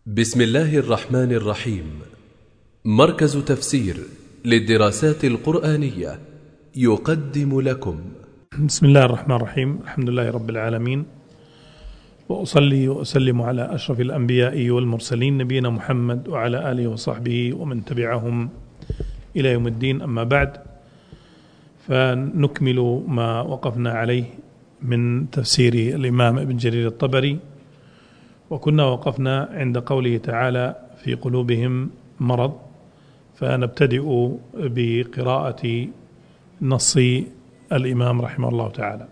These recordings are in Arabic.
بسم الله الرحمن الرحيم. مركز تفسير للدراسات القرآنية يقدم لكم. بسم الله الرحمن الرحيم. الحمد لله رب العالمين، وأصلي وأسلم على أشرف الأنبياء والمرسلين نبينا محمد وعلى آله وصحبه ومن تبعهم إلى يوم الدين. أما بعد، فنكمل ما وقفنا عليه من تفسير الإمام ابن جرير الطبري، وكنا وقفنا عند قوله تعالى في قلوبهم مرض، فنبتدئ بقراءة نص الإمام رحمه الله تعالى.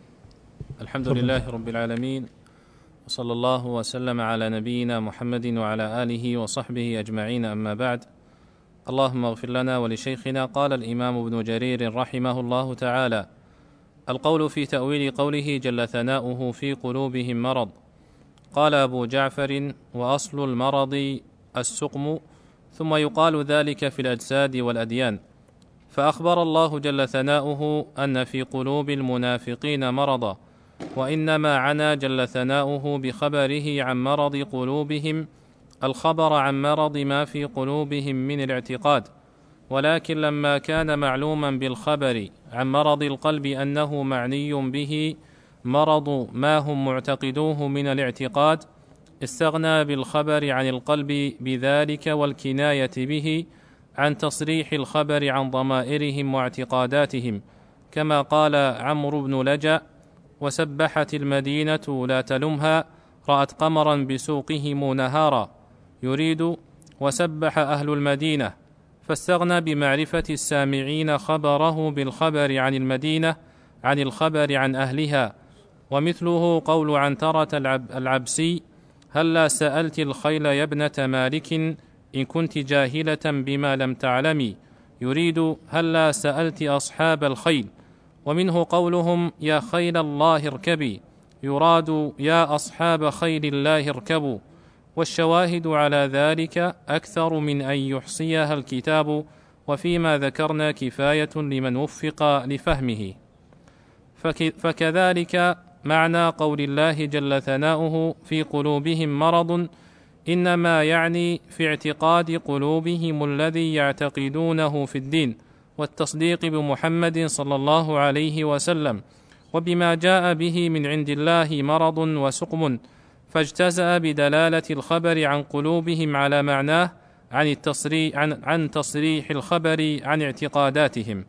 الحمد لله رب العالمين، وصلى الله وسلم على نبينا محمد وعلى آله وصحبه أجمعين. أما بعد، اللهم اغفر لنا ولشيخنا. قال الإمام ابن جرير رحمه الله تعالى: القول في تأويل قوله جل ثناؤه في قلوبهم مرض. قال أبو جعفر: وأصل المرض السقم، ثم يقال ذلك في الأجساد والأديان. فأخبر الله جل ثناؤه أن في قلوب المنافقين مرضا، وإنما عنا جل ثناؤه بخبره عن مرض قلوبهم الخبر عن مرض ما في قلوبهم من الاعتقاد، ولكن لما كان معلوما بالخبر عن مرض القلب أنه معني به مرض ما هم معتقدوه من الاعتقاد، استغنى بالخبر عن القلب بذلك والكناية به عن تصريح الخبر عن ضمائرهم واعتقاداتهم، كما قال عمرو بن لجأ: وسبحت المدينة لا تلمها، رأت قمرا بسوقهم نهارا، يريد وسبح أهل المدينة، فاستغنى بمعرفة السامعين خبره بالخبر عن المدينة عن الخبر عن أهلها. ومثله قول عنترة العبسي: هلا سألت الخيل يا ابنة مالك إن كنت جاهلة بما لم تعلمي، يريد هلا سألت أصحاب الخيل. ومنه قولهم: يا خيل الله اركبي، يراد يا أصحاب خيل الله اركبوا. والشواهد على ذلك أكثر من أن يحصيها الكتاب، وفيما ذكرنا كفاية لمن وفق لفهمه. فكذلك معنى قول الله جل ثناؤه في قلوبهم مرض، إنما يعني في اعتقاد قلوبهم الذي يعتقدونه في الدين والتصديق بمحمد صلى الله عليه وسلم وبما جاء به من عند الله مرض وسقم، فاجتزأ بدلالة الخبر عن قلوبهم على معناه عن تصريح الخبر عن اعتقاداتهم.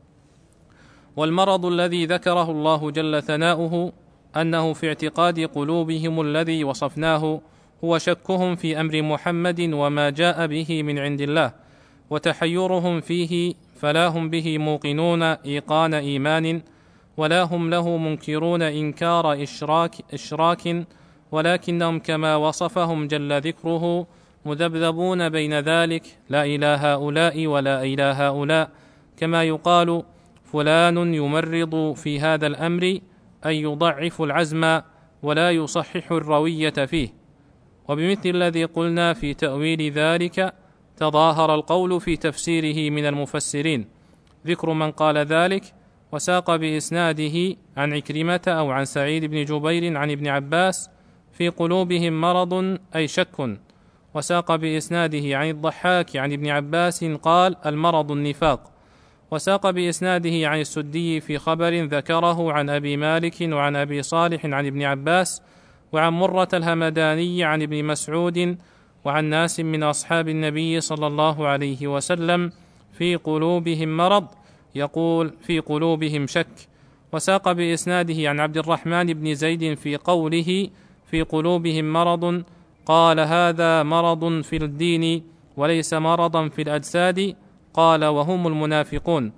والمرض الذي ذكره الله جل ثناؤه أنه في اعتقاد قلوبهم الذي وصفناه هو شكهم في أمر محمد وما جاء به من عند الله، وتحيرهم فيه، فلا هم به موقنون إيقان إيمان، ولا هم له منكرون إنكار إشراك، ولكنهم كما وصفهم جل ذكره مذبذبون بين ذلك، لا إلى هؤلاء ولا إلى هؤلاء، كما يقال فلان يمرض في هذا الأمر، أي يضعف العزم ولا يصحح الروية فيه. وبمثل الذي قلنا في تأويل ذلك تظاهر القول في تفسيره من المفسرين، ذكر من قال ذلك وساق بإسناده عن عكرمة أو عن سعيد بن جبير عن ابن عباس: في قلوبهم مرض أي شك. وساق بإسناده عن الضحاك عن ابن عباس قال: المرض النفاق. وساق بإسناده عن السدي في خبر ذكره عن أبي مالك وعن أبي صالح عن ابن عباس وعن مرة الهمداني عن ابن مسعود وعن ناس من أصحاب النبي صلى الله عليه وسلم: في قلوبهم مرض، يقول في قلوبهم شك. وساق بإسناده عن عبد الرحمن بن زيد في قوله في قلوبهم مرض قال: هذا مرض في الدين وليس مرضا في الأجساد، قال: وهم المنافقون.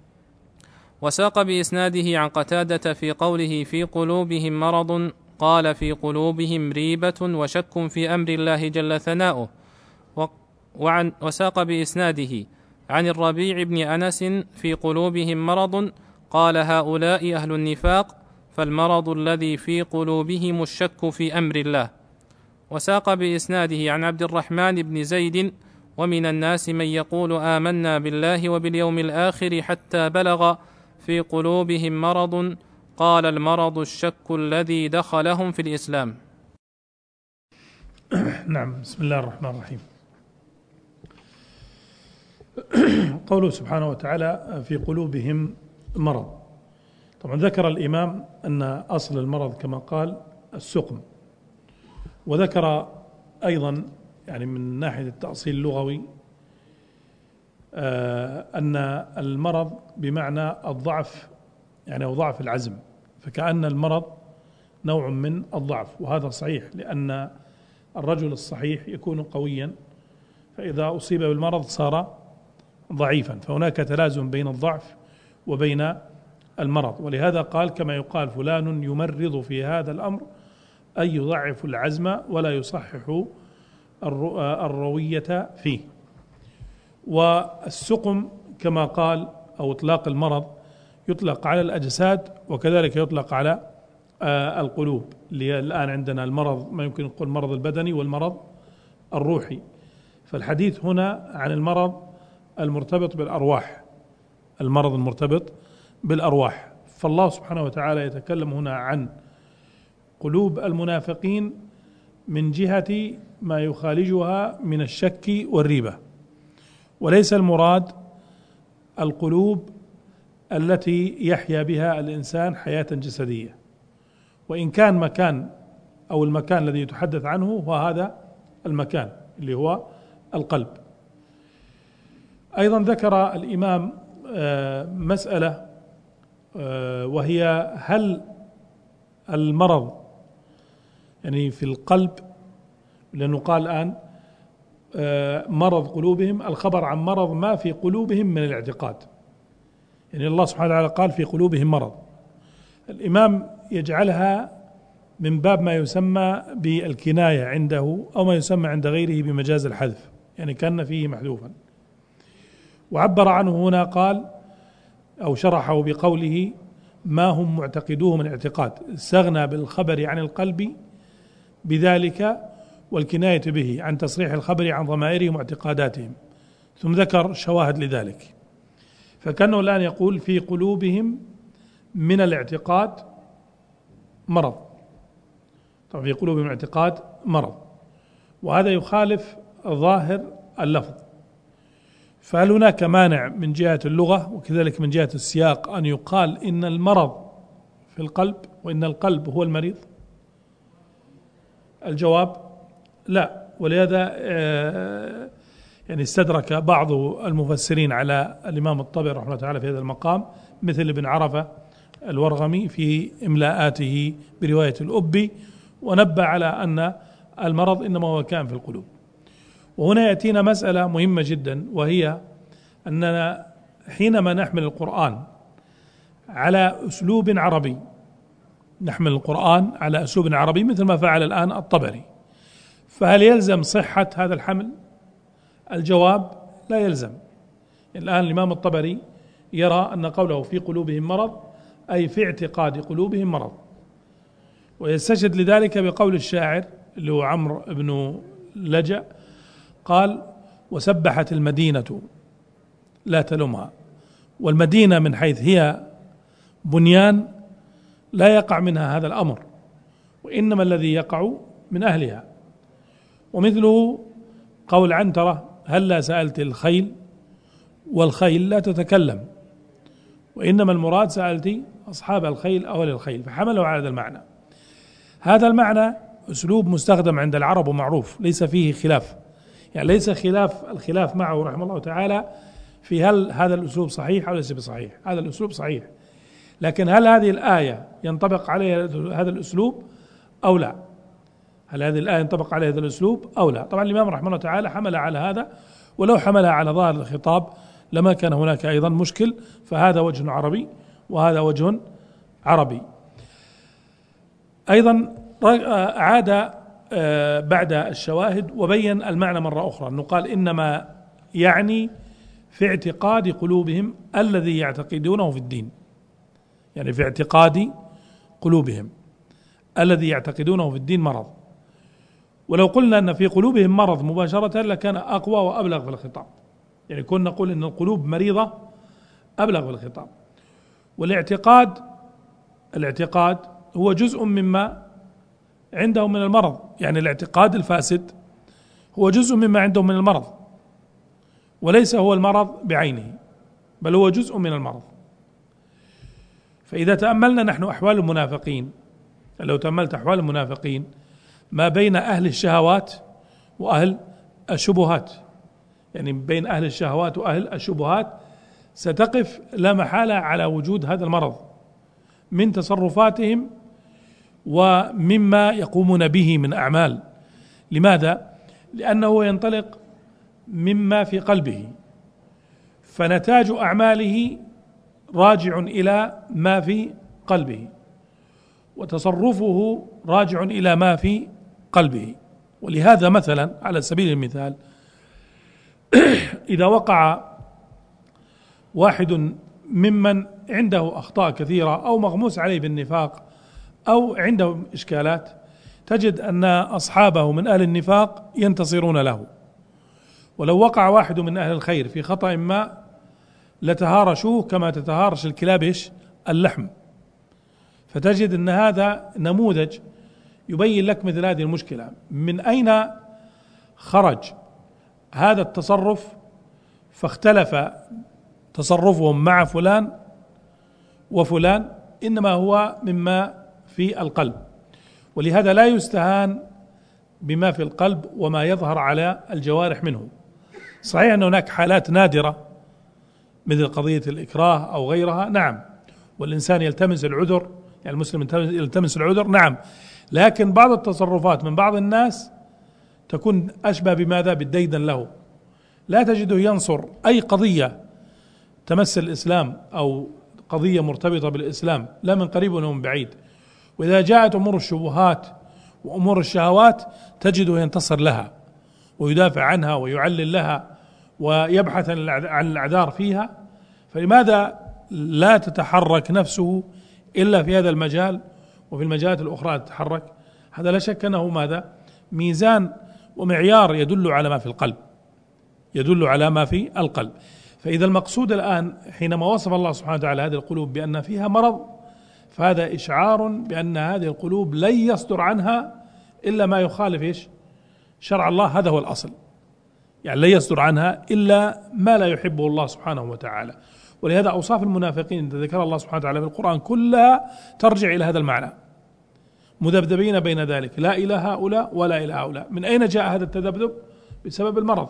وساق بإسناده عن قتادة في قوله في قلوبهم مرض قال: في قلوبهم ريبة وشك في أمر الله جل ثناؤه. وساق بإسناده عن الربيع بن أنس في قلوبهم مرض قال: هؤلاء أهل النفاق، فالمرض الذي في قلوبهم الشك في أمر الله. وساق بإسناده عن عبد الرحمن بن زيد: ومن الناس من يقول آمنا بالله وباليوم الآخر، حتى بلغ في قلوبهم مرض، قال: المرض الشك الذي دخلهم في الإسلام. نعم. بسم الله الرحمن الرحيم. قوله سبحانه وتعالى في قلوبهم مرض. طبعا ذكر الإمام أن أصل المرض كما قال السقم، وذكر أيضا يعني من ناحية التأصيل اللغوي أن المرض بمعنى الضعف، يعني أو ضعف العزم، فكأن المرض نوع من الضعف، وهذا صحيح لأن الرجل الصحيح يكون قويا، فإذا أصيب بالمرض صار ضعيفا، فهناك تلازم بين الضعف وبين المرض. ولهذا قال كما يقال فلان يمرض في هذا الأمر، أي يضعف العزم ولا يصحح الروية فيه. والسقم كما قال أو إطلاق المرض يطلق على الأجساد وكذلك يطلق على القلوب، اللي الآن عندنا المرض ما يمكن نقول المرض البدني والمرض الروحي، فالحديث هنا عن المرض المرتبط بالأرواح، المرض المرتبط بالأرواح. فالله سبحانه وتعالى يتكلم هنا عن قلوب المنافقين من جهة ما يخالجها من الشك والريبة، وليس المراد القلوب التي يحيا بها الإنسان حياة جسدية، وإن كان مكان أو المكان الذي يتحدث عنه هو هذا المكان اللي هو القلب. أيضا ذكر الإمام مسألة وهي هل المرض يعني في القلب، لأنه قال الآن مرض قلوبهم، الخبر عن مرض ما في قلوبهم من الاعتقاد، يعني الله سبحانه وتعالى قال في قلوبهم مرض. الإمام يجعلها من باب ما يسمى بالكناية عنده أو ما يسمى عند غيره بمجاز الحذف، يعني كان فيه محذوفا، وعبر عنه هنا قال أو شرحه بقوله ما هم معتقدوه من اعتقاد، استغنى بالخبر عن القلب بذلك والكناية به عن تصريح الخبر عن ضمائرهم واعتقاداتهم، ثم ذكر شواهد لذلك، فكانه الآن يقول في قلوبهم من الاعتقاد مرض. طبعا في قلوبهم اعتقاد مرض، وهذا يخالف ظاهر اللفظ، فهل هناك مانع من جهة اللغة وكذلك من جهة السياق أن يقال إن المرض في القلب وإن القلب هو المريض؟ الجواب لا. ولهذا يعني استدرك بعض المفسرين على الإمام الطبري رحمه الله تعالى في هذا المقام، مثل ابن عرفة الورغمي في إملاءاته برواية الأبي، ونبه على أن المرض إنما هو كان في القلوب. وهنا يأتينا مسألة مهمة جدا، وهي أننا حينما نحمل القرآن على أسلوب عربي، نحمل القرآن على أسلوب عربي مثل ما فعل الآن الطبري، فهل يلزم صحة هذا الحمل؟ الجواب لا يلزم. الآن الإمام الطبري يرى أن قوله في قلوبهم مرض أي في اعتقاد قلوبهم مرض، ويستشهد لذلك بقول الشاعر اللي هو عمرو بن لجأ قال وسبحت المدينة لا تلمها، والمدينة من حيث هي بنيان لا يقع منها هذا الأمر، وإنما الذي يقع من أهلها. ومثله قول عنترة هلا سألت الخيل والخيل لا تتكلم، وإنما المراد سألت أصحاب الخيل أول الخيل، فحملوا على هذا المعنى. هذا المعنى أسلوب مستخدم عند العرب ومعروف ليس فيه خلاف، يعني ليس الخلاف معه رحمه الله تعالى في هل هذا الأسلوب صحيح أو ليس بصحيح، هذا الأسلوب صحيح، لكن هل هذه الآية ينطبق عليها هذا الأسلوب أو لا؟ هل هذه الآية ينطبق عليها هذا الأسلوب أو لا؟ طبعا الإمام رحمه الله تعالى حمل على هذا، ولو حملها على ظاهر الخطاب لما كان هناك أيضا مشكل، فهذا وجه عربي وهذا وجه عربي. أيضا أعاد بعد الشواهد وبين المعنى مرة أخرى، أنه قال إنما يعني في اعتقاد قلوبهم الذي يعتقدونه في الدين، يعني في اعتقاد قلوبهم الذي يعتقدونه في الدين مرض. ولو قلنا أن في قلوبهم مرض مباشرة لكان أقوى وأبلغ في الخطاب، يعني كنا نقول أن القلوب مريضة أبلغ في الخطاب. والاعتقاد هو جزء مما عندهم من المرض، يعني الاعتقاد الفاسد هو جزء مما عندهم من المرض، وليس هو المرض بعينه، بل هو جزء من المرض. فإذا تأملنا نحن أحوال المنافقين، لو تأملت أحوال المنافقين ما بين أهل الشهوات وأهل الشبهات، يعني بين أهل الشهوات وأهل الشبهات ستقف لا محالة على وجود هذا المرض من تصرفاتهم ومما يقومون به من أعمال. لماذا؟ لأنه ينطلق مما في قلبه، فنتاج أعماله راجع إلى ما في قلبه، وتصرفه راجع إلى ما في قلبه. ولهذا مثلا على سبيل المثال إذا وقع واحد ممن عنده أخطاء كثيرة أو مغموس عليه بالنفاق أو عنده إشكالات، تجد أن أصحابه من أهل النفاق ينتصرون له، ولو وقع واحد من أهل الخير في خطأ ما لتهارشوه كما تتهارش الكلاب اللحم. فتجد أن هذا نموذج يبين لك مثل هذه المشكلة. من أين خرج هذا التصرف فاختلف تصرفهم مع فلان وفلان؟ إنما هو مما في القلب. ولهذا لا يستهان بما في القلب وما يظهر على الجوارح منه. صحيح أن هناك حالات نادرة مثل قضية الإكراه أو غيرها، نعم، والإنسان يلتمس العذر، يعني المسلم يلتمس العذر، نعم، لكن بعض التصرفات من بعض الناس تكون أشبه بماذا؟ بالديدن له، لا تجده ينصر أي قضية تمس الإسلام أو قضية مرتبطة بالإسلام، لا من قريب ولا من بعيد. وإذا جاءت أمور الشبهات وأمور الشهوات تجده ينتصر لها ويدافع عنها ويعلل لها ويبحث عن الأعذار فيها. فلماذا لا تتحرك نفسه إلا في هذا المجال وفي المجالات الأخرى تتحرك؟ هذا لا شك أنه ماذا؟ ميزان ومعيار يدل على ما في القلب، يدل على ما في القلب. فإذا المقصود الآن حينما وصف الله سبحانه وتعالى هذه القلوب بأن فيها مرض، فهذا إشعار بأن هذه القلوب لن يصدر عنها إلا ما يخالف شرع الله، هذا هو الأصل، يعني لن يصدر عنها إلا ما لا يحبه الله سبحانه وتعالى. ولهذا أوصاف المنافقين ذكر الله سبحانه وتعالى في القرآن كلها ترجع إلى هذا المعنى، مذبذبين بين ذلك، لا إلى هؤلاء ولا إلى هؤلاء. من أين جاء هذا التذبذب؟ بسبب المرض.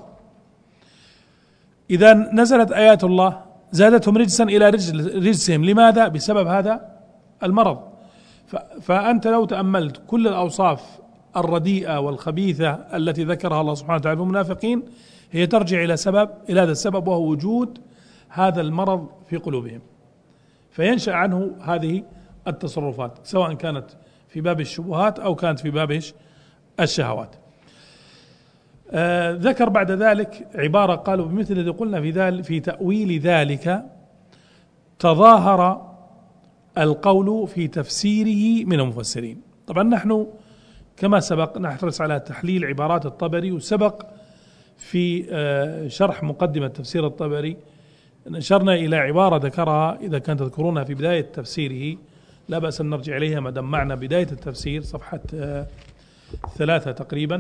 إذا نزلت آيات الله زادتهم رجسا إلى رجسهم، لماذا؟ بسبب هذا المرض. فأنت لو تأملت كل الأوصاف الرديئة والخبيثة التي ذكرها الله سبحانه وتعالى في المنافقين هي ترجع إلى هذا السبب، وهو وجود هذا المرض في قلوبهم، فينشأ عنه هذه التصرفات، سواء كانت في باب الشبهات أو كانت في باب الشهوات. ذكر بعد ذلك عبارة قالوا بمثل الذي قلنا في تأويل ذلك تظاهر القول في تفسيره من المفسرين. طبعا نحن كما سبق نحرص على تحليل عبارات الطبري، وسبق في شرح مقدمة تفسير الطبري نشرنا إلى عبارة ذكرها، إذا كانت تذكرونها في بداية تفسيره لا بأس أن نرجع إليها ما دام معنا بداية التفسير صفحة 3 تقريبا،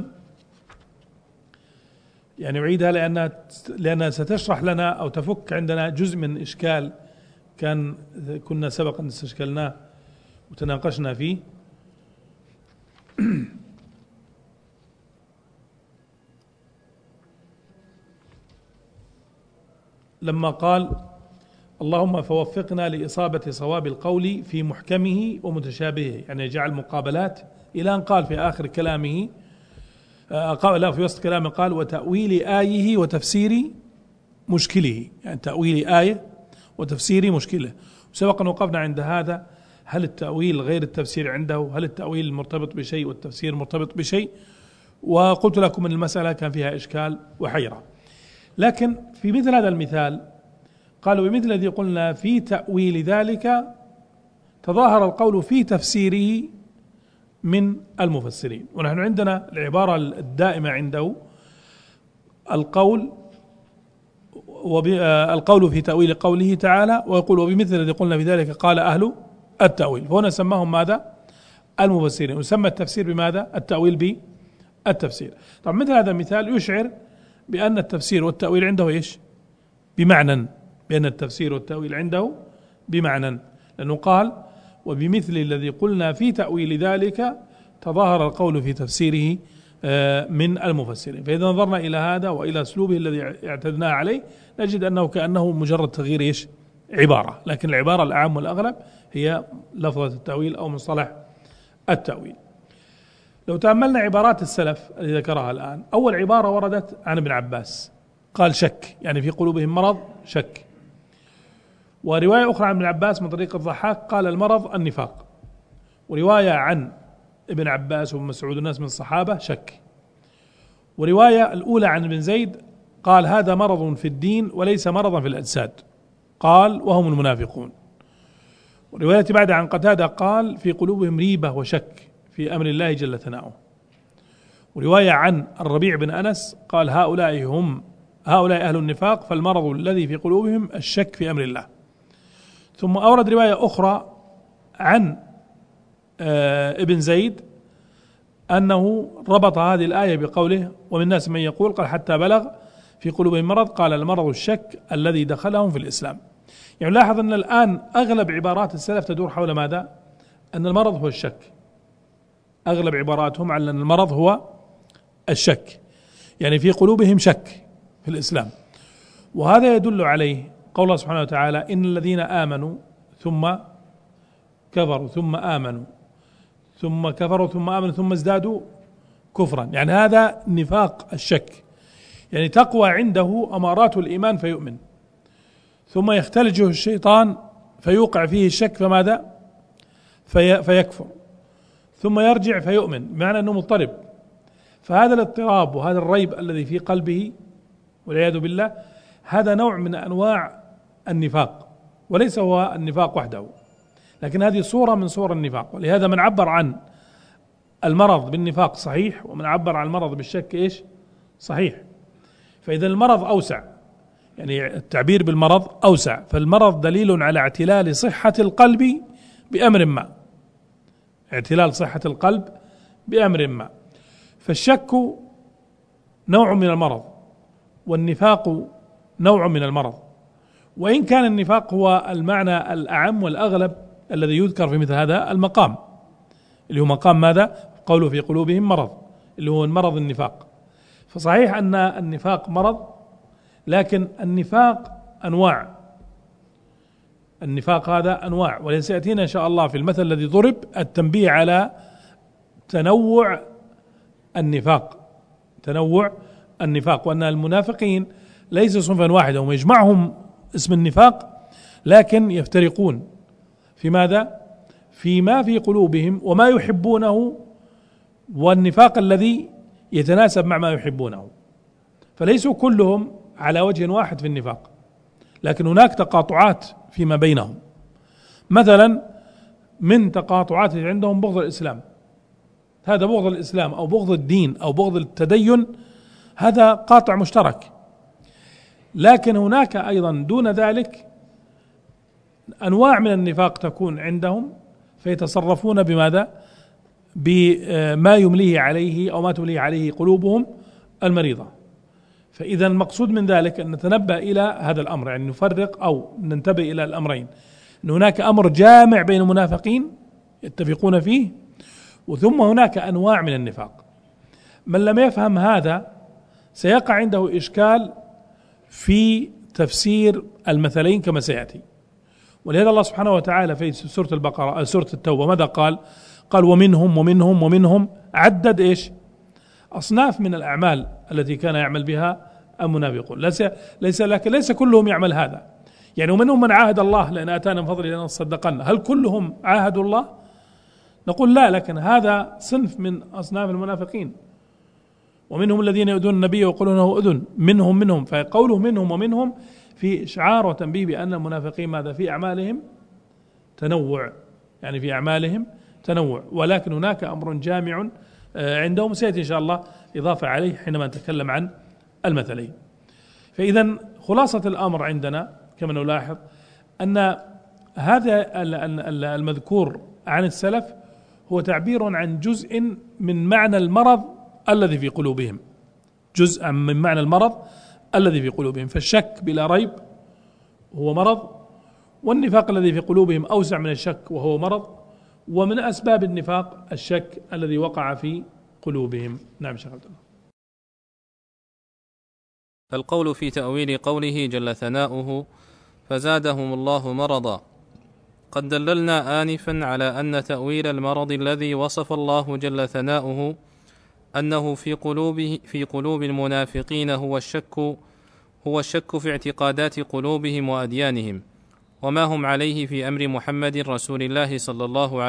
يعني أعيدها لأنها ستشرح لنا أو تفك عندنا جزء من إشكال كنا سبقا استشكلناه وتناقشنا فيه. لما قال اللهم فوفقنا لإصابة صواب القول في محكمه ومتشابهه، يعني جعل مقابلات إلى أن قال في آخر كلامه في وسط كلامه قال وتأويل آيه وتفسير مشكله، يعني تأويل آية وتفسير مشكله. وسبقا وقفنا عند هذا، هل التأويل غير التفسير عنده؟ هل التأويل مرتبط بشيء والتفسير مرتبط بشيء؟ وقلت لكم أن المسألة كان فيها إشكال وحيرة. لكن في مثل هذا المثال قالوا بمثل الذي قلنا في تأويل ذلك تظاهر القول في تفسيره من المفسرين. ونحن عندنا العبارة الدائمة عنده القول في تأويل قوله تعالى، ويقول وبمثل الذي قلنا في ذلك قال أهل التأويل، فهنا سماهم ماذا؟ المفسرين. يسمى التفسير بماذا؟ التأويل بالتفسير. طبعا مثل هذا المثال يشعر بأن التفسير والتأويل عنده إيش؟ بمعنى، بأن التفسير والتأويل عنده بمعنى، لأنه قال وبمثل الذي قلنا في تأويل ذلك تظاهر القول في تفسيره من المفسرين. فإذا نظرنا إلى هذا وإلى أسلوبه الذي اعتدنا عليه نجد أنه كأنه مجرد تغيير إيش؟ عبارة، لكن العبارة الأعم والأغلب هي لفظة التأويل أو مصطلح التأويل. لو تأملنا عبارات السلف التي ذكرها الآن، أول عبارة وردت عن ابن عباس قال شك، يعني في قلوبهم مرض، شك. ورواية أخرى عن ابن عباس من طريق الضحاك قال المرض النفاق. ورواية عن ابن عباس وابن مسعود والناس من الصحابة شك. ورواية الأولى عن ابن زيد قال هذا مرض في الدين وليس مرضا في الأجساد، قال وهم المنافقون. ورواية بعد عن قتادة قال في قلوبهم ريبة وشك في أمر الله جل ثناؤه. ورواية عن الربيع بن أنس قال هؤلاء أهل النفاق فالمرض الذي في قلوبهم الشك في أمر الله. ثم أورد رواية أخرى عن ابن زيد أنه ربط هذه الآية بقوله ومن الناس من يقول قال حتى بلغ في قلوبهم مرض قال المرض الشك الذي دخلهم في الإسلام. يعني لاحظ أن الآن أغلب عبارات السلف تدور حول ماذا؟ أن المرض هو الشك. أغلب عباراتهم على أن المرض هو الشك، يعني في قلوبهم شك في الإسلام. وهذا يدل عليه قول الله سبحانه وتعالى إن الذين آمنوا ثم كفروا ثم آمنوا ثم كفروا ثم آمنوا ثم ازدادوا كفرا، يعني هذا نفاق الشك، يعني تقوى عنده أمارات الإيمان فيؤمن، ثم يختلجه الشيطان فيوقع فيه الشك فماذا؟ فيكفر، ثم يرجع فيؤمن، بمعنى أنه مضطرب. فهذا الاضطراب وهذا الريب الذي في قلبه والعياذ بالله هذا نوع من أنواع النفاق، وليس هو النفاق وحده، لكن هذه صورة من صور النفاق. ولهذا من عبر عن المرض بالنفاق صحيح، ومن عبر عن المرض بالشك إيش؟ صحيح. فإذا المرض أوسع، يعني التعبير بالمرض أوسع، فالمرض دليل على اعتلال صحة القلب بأمر ما، اعتلال صحة القلب بأمر ما. فالشك نوع من المرض، والنفاق نوع من المرض، وإن كان النفاق هو المعنى الأعم والأغلب الذي يذكر في مثل هذا المقام، اللي هو مقام ماذا؟ قوله في قلوبهم مرض، اللي هو مرض النفاق. فصحيح أن النفاق مرض، لكن النفاق أنواع، النفاق هذا أنواع، ولسيأتينا إن شاء الله في المثل الذي ضرب التنبيه على تنوع النفاق، تنوع النفاق، وأن المنافقين ليس صنفا واحدا، هم يجمعهم اسم النفاق لكن يفترقون في ماذا؟ فيما في قلوبهم وما يحبونه، والنفاق الذي يتناسب مع ما يحبونه. فليسوا كلهم على وجه واحد في النفاق، لكن هناك تقاطعات فيما بينهم. مثلا من تقاطعات عندهم بغض الإسلام، هذا بغض الإسلام أو بغض الدين أو بغض التدين، هذا قاطع مشترك. لكن هناك أيضا دون ذلك أنواع من النفاق تكون عندهم، فيتصرفون بماذا؟ بما يمليه عليه أو ما تمليه عليه قلوبهم المريضة. فإذا المقصود من ذلك أن نتنبه إلى هذا الأمر، يعني نفرق أو ننتبه إلى الأمرين، أن هناك أمر جامع بين المنافقين يتفقون فيه، وثم هناك أنواع من النفاق. من لم يفهم هذا سيقع عنده إشكال في تفسير المثلين كما سيأتي. ولهذا الله سبحانه وتعالى في سورة البقرة سورة التوبة ماذا قال؟ قال ومنهم ومنهم ومنهم، عدد إيش؟ أصناف من الأعمال التي كان يعمل بها المنافقون. ليس كلهم يعمل هذا، يعني ومنهم من عاهد الله لأن آتانا من فضله لنصدقن. هل كلهم عاهدوا الله؟ نقول لا، لكن هذا صنف من أصناف المنافقين. ومنهم الذين يؤذون النبي ويقولون له أذن، منهم. فقوله منهم ومنهم في إشعار وتنبيه بأن المنافقين ماذا؟ في أعمالهم تنوع، يعني في أعمالهم تنوع، ولكن هناك أمر جامع عندهم سيأتي إن شاء الله إضافة عليه حينما نتكلم عن المثلين. فإذا خلاصة الأمر عندنا كما نلاحظ أن هذا المذكور عن السلف هو تعبير عن جزء من معنى المرض الذي في قلوبهم، جزءا من معنى المرض الذي في قلوبهم. فالشك بلا ريب هو مرض، والنفاق الذي في قلوبهم أوسع من الشك وهو مرض، ومن أسباب النفاق الشك الذي وقع في قلوبهم. نعم شيخ عبد الله. القول في تأويل قوله جل ثناؤه فزادهم الله مرضا. قد دللنا آنفا على أن تأويل المرض الذي وصف الله جل ثناؤه أنه في قلوب المنافقين هو الشك في اعتقادات قلوبهم وأديانهم، وما هم عليه في أمر محمد رسول الله صلى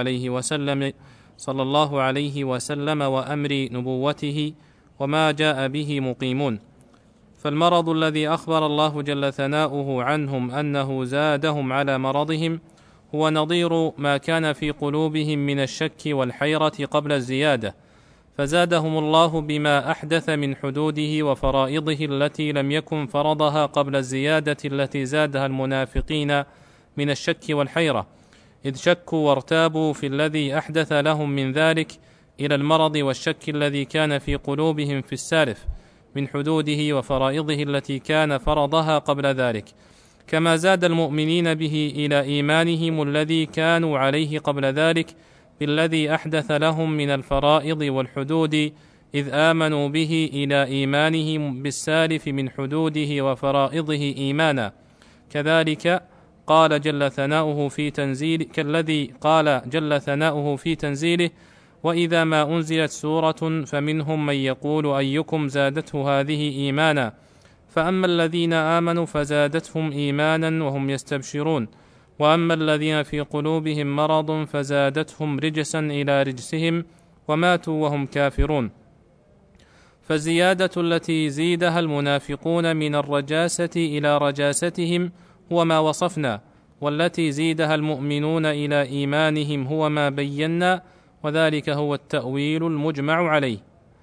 الله عليه وسلم وأمر نبوته وما جاء به مقيمون. فالمرض الذي أخبر الله جل ثناؤه عنهم أنه زادهم على مرضهم هو نظير ما كان في قلوبهم من الشك والحيرة قبل الزيادة، فزادهم الله بما أحدث من حدوده وفرائضه التي لم يكن فرضها قبل الزيادة التي زادها المنافقين من الشك والحيرة، إذ شكوا وارتابوا في الذي أحدث لهم من ذلك إلى المرض والشك الذي كان في قلوبهم في السالف من حدوده وفرائضه التي كان فرضها قبل ذلك، كما زاد المؤمنين به إلى إيمانهم الذي كانوا عليه قبل ذلك بالذي أحدث لهم من الفرائض والحدود، إذ آمنوا به إلى إيمانهم بالسالف من حدوده وفرائضه إيمانا. كذلك قال جل ثناؤه في تنزيله وإذا ما أنزلت سورة فمنهم من يقول أيكم زادته هذه إيمانا، فأما الذين آمنوا فزادتهم إيمانا وهم يستبشرون، وأما الذين في قلوبهم مرض فزادتهم رجسا إلى رجسهم وماتوا وهم كافرون. فالزيادة التي زيدها المنافقون من الرجاسة إلى رجاستهم هو ما وصفنا، والتي زيدها المؤمنون إلى إيمانهم هو ما بينا، وذلك هو التأويل المجمع عليه.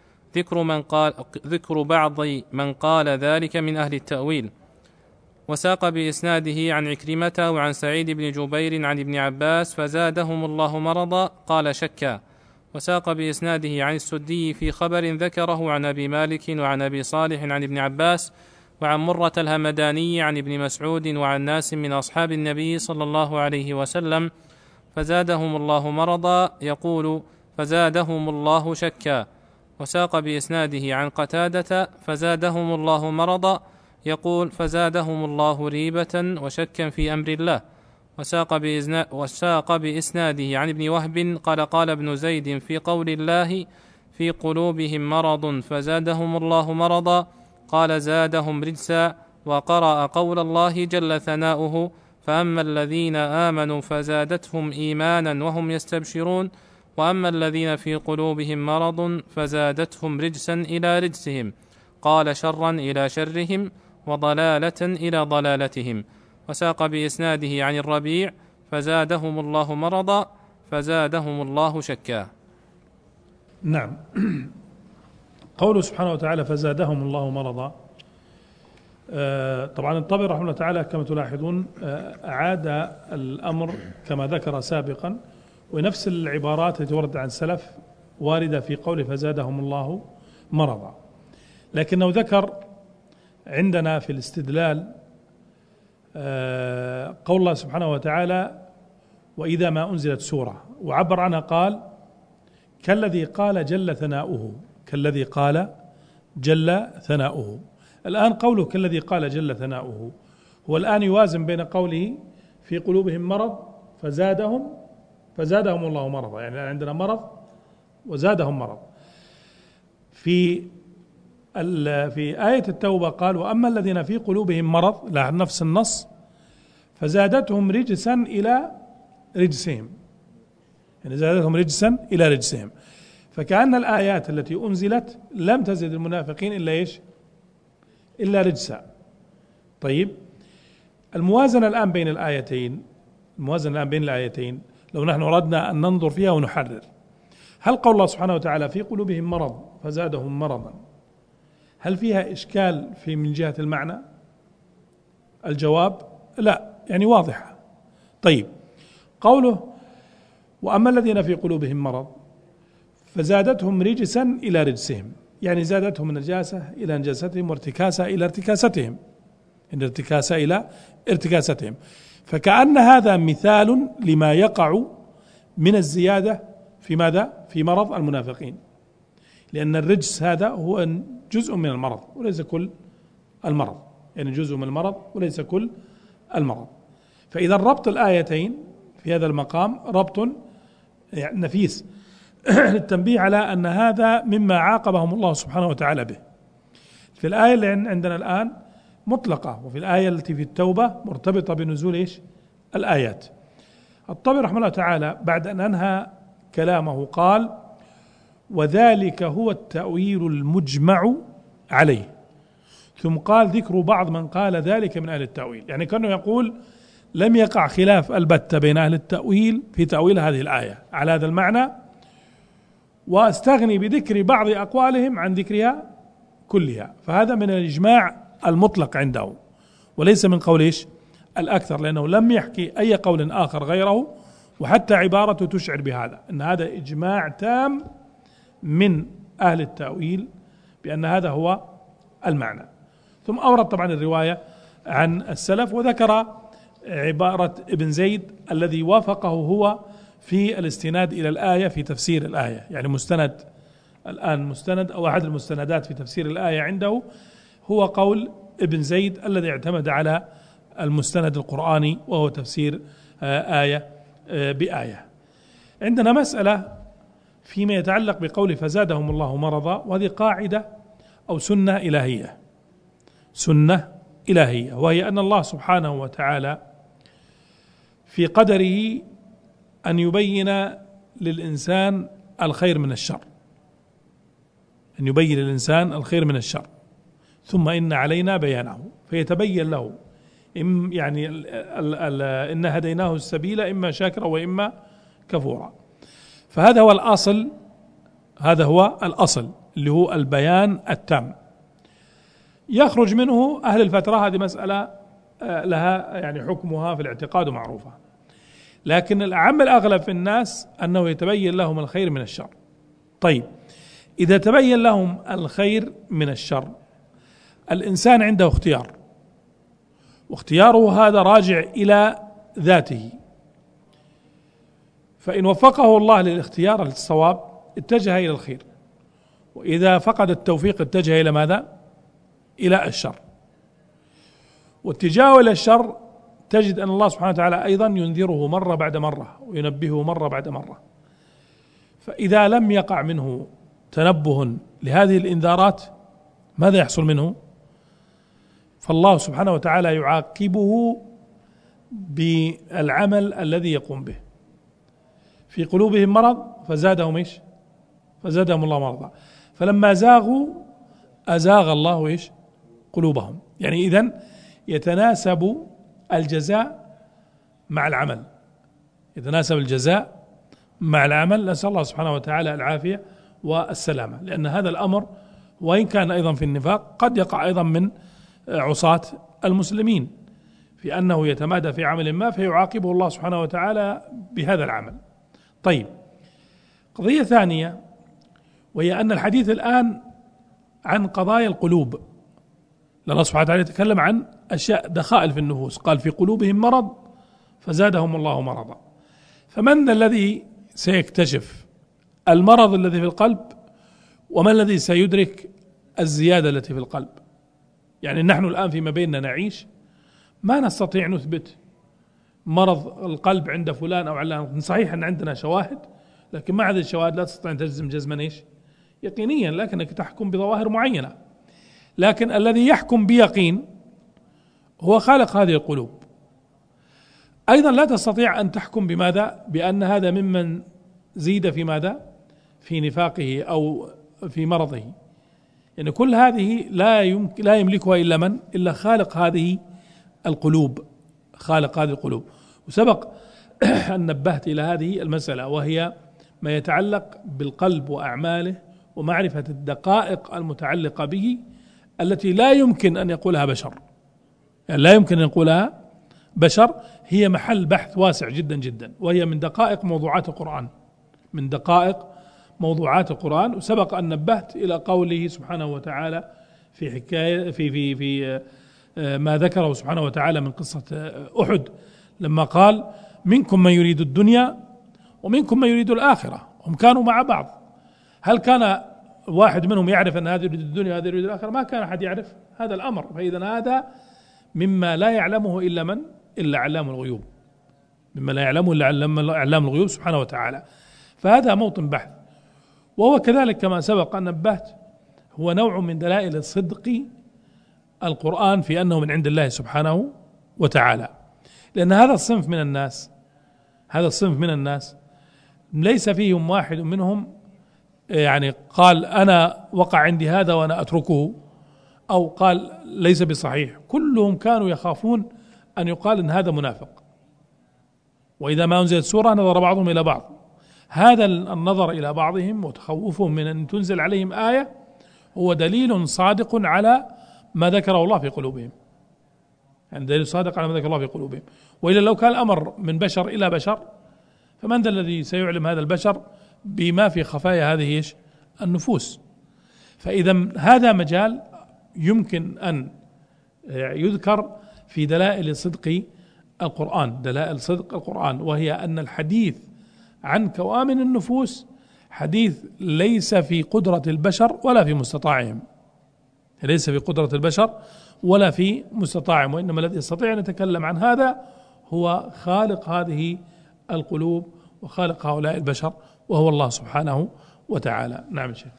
ذكر بعض من قال ذلك من أهل التأويل. وساق بإسناده عن عكرمة وعن سعيد بن جبير عن ابن عباس فزادهم الله مرضا قال شكا. وساق بإسناده عن السدي في خبر ذكره عن أبي مالك وعن أبي صالح عن ابن عباس وعن مرة الهمداني عن ابن مسعود وعن ناس من أصحاب النبي صلى الله عليه وسلم فزادهم الله مرضا يقول فزادهم الله شكا. وساق بإسناده عن قتادة فزادهم الله مرضا يقول فزادهم الله ريبة وشكا في أمر الله. وساق بإسناده عن ابن وهب قال ابن زيد في قول الله في قلوبهم مرض فزادهم الله مرضا قال زادهم رجسا. وقرأ قول الله جل ثناؤه فأما الذين آمنوا فزادتهم إيمانا وهم يستبشرون، وأما الذين في قلوبهم مرض فزادتهم رجسا إلى رجسهم، قال شرا إلى شرهم وضلالة إلى ضلالتهم. وساق بإسناده عن الربيع فزادهم الله مرضا فزادهم الله شكا. نعم. قوله سبحانه وتعالى فزادهم الله مرضا، طبعا الطبري رحمه الله تعالى كما تلاحظون أعاد الأمر كما ذكر سابقا، ونفس العبارات التي وردت عن السلف واردة في قوله فزادهم الله مرضا، لكنه ذكر عندنا في الاستدلال قول الله سبحانه وتعالى وإذا ما أنزلت سورة، وعبر عنها قال كالذي قال جل ثناؤه. الآن قوله كالذي قال جل ثناؤه هو الآن يوازن بين قوله في قلوبهم مرض فزادهم الله مرضا، يعني عندنا مرض وزادهم مرض. في آية التوبة قال وأما الذين في قلوبهم مرض، لا نفس النص، فزادتهم رجسا إلى رجسهم، يعني زادتهم رجسا إلى رجسهم. فكأن الآيات التي أنزلت لم تزد المنافقين إلا إيش؟ إلا رجسا. طيب، الموازنة الآن بين الآيتين لو نحن أردنا أن ننظر فيها ونحرر، هل قول الله سبحانه وتعالى في قلوبهم مرض فزادهم مرضا هل فيها إشكال من جهة المعنى؟ الجواب لا، يعني واضحة. طيب، قوله وأما الذين في قلوبهم مرض فزادتهم رجسا إلى رجسهم، يعني زادتهم نجاسة إلى نجاستهم وارتكاسة إلى ارتكاستهم، الارتكاسة إلى ارتكاستهم. فكأن هذا مثال لما يقع من الزيادة في ماذا؟ في مرض المنافقين، لأن الرجس هذا هو جزء من المرض وليس كل المرض، يعني جزء من المرض وليس كل المرض. فإذا ربط الآيتين في هذا المقام ربط يعني نفيس للتنبيه على أن هذا مما عاقبهم الله سبحانه وتعالى به. في الآية اللي عندنا الآن مطلقة، وفي الآية التي في التوبة مرتبطة بنزول إيش؟ الآيات. الطبري رحمه الله تعالى بعد أن أنهى كلامه قال: وذلك هو التأويل المجمع عليه. ثم قال: ذكر بعض من قال ذلك من أهل التأويل، يعني كأنه يقول لم يقع خلاف البتة بين أهل التأويل في تأويل هذه الآية على هذا المعنى، واستغني بذكر بعض أقوالهم عن ذكرها كلها. فهذا من الإجماع المطلق عنده وليس من قول إيش؟ الأكثر، لأنه لم يحكي أي قول آخر غيره، وحتى عبارته تشعر بهذا، أن هذا إجماع تام من أهل التأويل بأن هذا هو المعنى. ثم أورد طبعا الرواية عن السلف، وذكر عبارة ابن زيد الذي وافقه هو في الاستناد إلى الآية في تفسير الآية، يعني مستند الآن مستند أو أحد المستندات في تفسير الآية عنده هو قول ابن زيد الذي اعتمد على المستند القرآني وهو تفسير آية بآية. عندنا مسألة فيما يتعلق بقول فزادهم الله مرضا، وهذه قاعدة أو سنة إلهية، سنة إلهية، وهي أن الله سبحانه وتعالى في قدره أن يبين للإنسان الخير من الشر، أن يبين للإنسان الخير من الشر، ثم إن علينا بيانه فيتبين له، يعني إن هديناه السبيل إما شاكرا وإما كفورا. فهذا هو الأصل، هذا هو الأصل اللي هو البيان التام. يخرج منه أهل الفترة، هذه مسألة لها يعني حكمها في الاعتقاد معروفة، لكن الأعم الأغلب في الناس أنه يتبين لهم الخير من الشر. طيب، إذا تبين لهم الخير من الشر، الإنسان عنده اختيار، واختياره هذا راجع إلى ذاته، فإن وفقه الله للاختيار للصواب اتجه إلى الخير، وإذا فقد التوفيق اتجه إلى ماذا؟ إلى الشر. واتجاهه إلى الشر تجد أن الله سبحانه وتعالى أيضا ينذره مرة بعد مرة وينبهه مرة بعد مرة. فإذا لم يقع منه تنبه لهذه الإنذارات ماذا يحصل منه؟ فالله سبحانه وتعالى يعاقبه بالعمل الذي يقوم به. في قلوبهم مرض فزادهم إيش؟ فزادهم الله مرضا. فلما زاغوا أزاغ الله إيش؟ قلوبهم. يعني إذن يتناسب الجزاء مع العمل، يتناسب الجزاء مع العمل. نسأل الله سبحانه وتعالى العافية والسلامة، لأن هذا الأمر وإن كان أيضا في النفاق قد يقع أيضا من عصاة المسلمين في أنه يتمادى في عمل ما فيعاقبه الله سبحانه وتعالى بهذا العمل. طيب، قضية ثانية وهي أن الحديث الآن عن قضايا القلوب. الله سبحانه وتعالى يتكلم عن أشياء دخائل في النفوس، قال في قلوبهم مرض فزادهم الله مرضا. فمن الذي سيكتشف المرض الذي في القلب، ومن الذي سيدرك الزيادة التي في القلب؟ يعني نحن الآن فيما بيننا نعيش ما نستطيع نثبت مرض القلب عند فلان أو علان. صحيح أن عندنا شواهد، لكن مع هذه الشواهد لا تستطيع أن تجزم جزما إيش؟ يقينيا، لكنك تحكم بظواهر معينة. لكن الذي يحكم بيقين هو خالق هذه القلوب. أيضا لا تستطيع أن تحكم بماذا؟ بأن هذا ممن زيد في ماذا؟ في نفاقه أو في مرضه. يعني كل هذه لا يملكها إلا من؟ إلا خالق هذه القلوب، خالق هذه القلوب. وسبق أن نبهت إلى هذه المسألة، وهي ما يتعلق بالقلب وأعماله ومعرفة الدقائق المتعلقة به التي لا يمكن أن يقولها بشر، يعني لا يمكن أن يقولها بشر هي محل بحث واسع جدا جدا، وهي من دقائق موضوعات القرآن، من دقائق موضوعات القرآن. وسبق أن نبهت إلى قوله سبحانه وتعالى في حكاية في ما ذكره سبحانه وتعالى من قصة أحد، لما قال منكم من يريد الدنيا ومنكم من يريد الآخرة. هم كانوا مع بعض، هل كان واحد منهم يعرف أن هذا يريد الدنيا وهذا يريد الآخرة؟ ما كان أحد يعرف هذا الأمر. فإذا هذا مما لا يعلمه إلا علام الغيوب، مما لا يعلمه إلا علام الغيوب سبحانه وتعالى. فهذا موطن بحث. وهو كذلك كما سبق أن نبهت هو نوع من دلائل صدق القرآن في أنه من عند الله سبحانه وتعالى، لأن هذا الصنف من الناس ليس فيهم واحد منهم يعني قال أنا وقع عندي هذا وأنا أتركه، أو قال ليس بصحيح. كلهم كانوا يخافون أن يقال أن هذا منافق، وإذا ما أنزلت سورة نظر بعضهم إلى بعض. هذا النظر إلى بعضهم وتخوفهم من أن تنزل عليهم آية هو دليل صادق على ما ذكره الله في قلوبهم، يعني دليل صادق على ما ذكر الله في قلوبهم. وإلا لو كان الأمر من بشر إلى بشر فمن ذا الذي سيعلم هذا البشر بما في خفايا هذه النفوس؟ فإذا هذا مجال يمكن أن يذكر في دلائل صدق القرآن، دلائل صدق القرآن، وهي أن الحديث عن كوامن النفوس حديث ليس في قدرة البشر ولا في مستطاعهم، ليس في قدرة البشر ولا في مستطاعهم، وإنما الذي يستطيع أن يتكلم عن هذا هو خالق هذه القلوب وخالق هؤلاء البشر، وهو الله سبحانه وتعالى. نعم شيخ.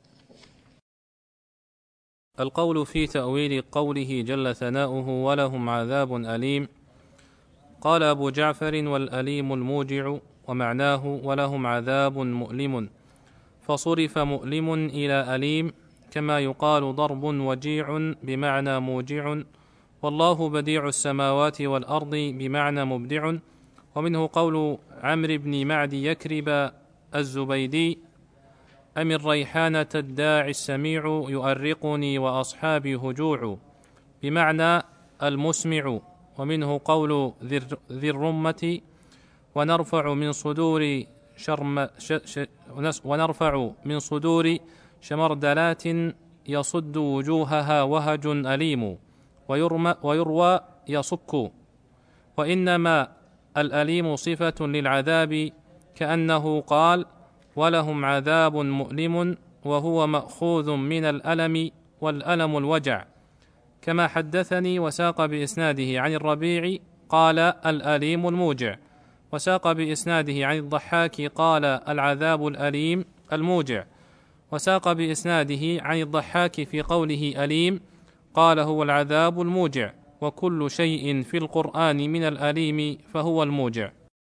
القول في تأويل قوله جل ثناؤه ولهم عذاب أليم. قال أبو جعفر: والأليم الموجع، ومعناه ولهم عذاب مؤلم، فصرف مؤلم إلى أليم، كما يقال ضرب وجيع بمعنى موجع، والله بديع السماوات والأرض بمعنى مبدع. ومنه قول عمرو بن معدي يكرب الزبيدي: أم الريحانة الداعي السميع يؤرقني وأصحابي هجوع، بمعنى المسمع. ومنه قول ذي الرمة: ونرفع من صدور شمردلات يصد وجوهها وهج أليم، ويروى يصك. وإنما الأليم صفة للعذاب، كأنه قال: ولهم عذاب مؤلم، وهو مأخوذ من الألم، والألم الوجع. كما حدثني وساق بإسناده عن الربيع قال: الأليم الموجع. وساق بإسناده عن الضحاك قال: العذاب الأليم الموجع. وساق بإسناده عن الضحاك في قوله أليم قال: هو العذاب الموجع، وكل شيء في القرآن من الأليم فهو الموجع.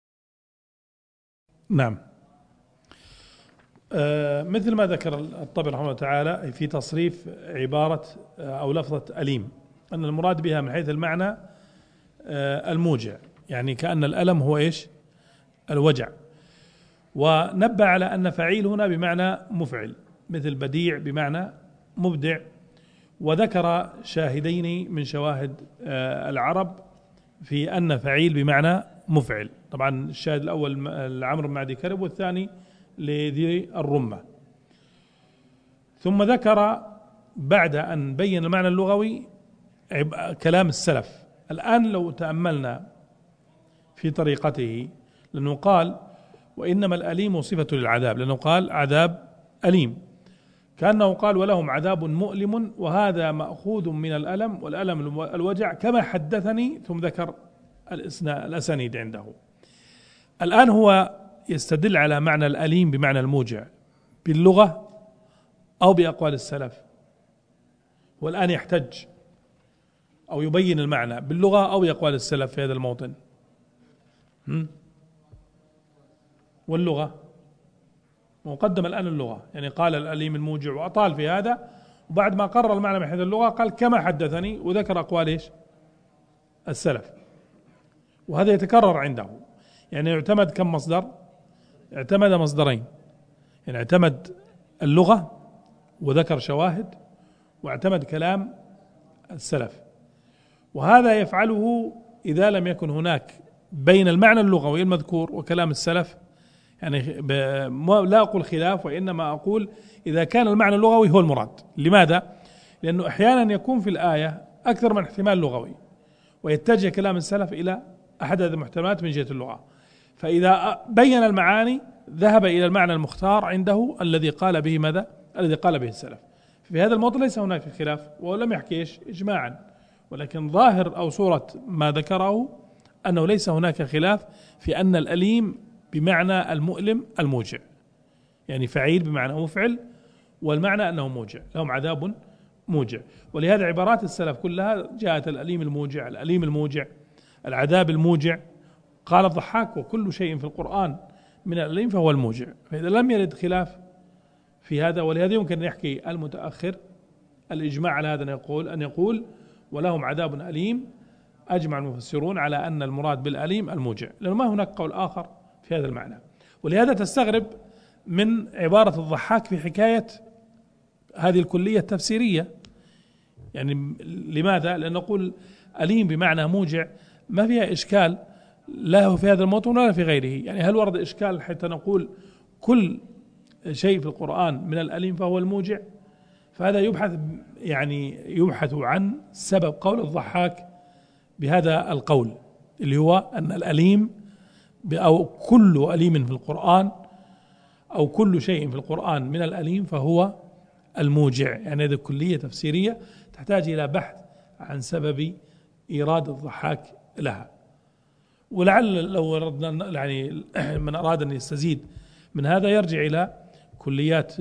نعم. مثل ما ذكر الطبري رحمه الله تعالى في تصريف عبارة أو لفظة أليم، أن المراد بها من حيث المعنى الموجع، يعني كأن الألم هو إيش؟ الوجع. ونبه على أن فعيل هنا بمعنى مفعل، مثل بديع بمعنى مبدع. وذكر شاهدين من شواهد العرب في أن فعيل بمعنى مفعل. طبعا الشاهد الأول عمرو بن معدي كرب، والثاني لذي الرمة. ثم ذكر بعد أن بين المعنى اللغوي كلام السلف. الآن لو تأملنا في طريقته، لأنه قال: وإنما الأليم صفة للعذاب، لأنه قال عذاب أليم، كأنه قال: ولهم عذاب مؤلم، وهذا مأخوذ من الألم، والألم الوجع، كما حدثني. ثم ذكر الأسانيد عنده. الآن هو يستدل على معنى الأليم بمعنى الموجع باللغة أو بأقوال السلف، والآن يحتج أو يبين المعنى باللغة أو بأقوال السلف في هذا الموطن. واللغة مقدم الآن اللغة، يعني قال الأليم الموجع وأطال في هذا، وبعد ما قرر المعنى من حيث اللغة قال كما حدثني، وذكر أقوال إيش؟ السلف. وهذا يتكرر عنده، يعني يعتمد كم مصدر؟ اعتمد مصدرين، يعني اعتمد اللغة وذكر شواهد، واعتمد كلام السلف. وهذا يفعله إذا لم يكن هناك بين المعنى اللغوي المذكور وكلام السلف يعني لا أقول خلاف، وإنما أقول إذا كان المعنى اللغوي هو المراد. لماذا؟ لأنه أحيانا يكون في الآية أكثر من احتمال لغوي، ويتجه كلام السلف إلى أحد هذه المحتملات من جهة اللغة، فإذا بين المعاني ذهب إلى المعنى المختار عنده الذي قال به ماذا؟ الذي قال به السلف. في هذا الموضوع ليس هناك خلاف، ولم يحكيش إجماعا، ولكن ظاهر أو صورة ما ذكره أنه ليس هناك خلاف في أن الأليم بمعنى المؤلم الموجع، يعني فعيل بمعنى مفعل، والمعنى أنه موجع، لهم عذاب موجع. ولهذا عبارات السلف كلها جاءت الأليم الموجع، الأليم الموجع، العذاب الموجع. قال الضحاك: وكل شيء في القرآن من الأليم فهو الموجع. فإذا لم يرد خلاف في هذا، ولهذا يمكن أن يحكي المتأخر الإجماع على هذا أن يقول ولهم عذاب أليم، أجمع المفسرون على أن المراد بالأليم الموجع، لأنه ما هناك قول آخر في هذا المعنى. ولهذا تستغرب من عبارة الضحاك في حكاية هذه الكلية التفسيرية. يعني لماذا؟ لأن نقول أليم بمعنى موجع ما فيها إشكال لا في هذا الموطن ولا في غيره. يعني هل ورد إشكال حتى نقول كل شيء في القرآن من الأليم فهو الموجع؟ فهذا يبحث عن سبب قول الضحاك بهذا القول، اللي هو أن الأليم أو كل أليم في القرآن أو كل شيء في القرآن من الأليم فهو الموجع. يعني هذه كلية تفسيرية تحتاج إلى بحث عن سبب إيراد الضحاك لها. ولعل لو أردنا يعني من أراد أن يستزيد من هذا يرجع إلى كليات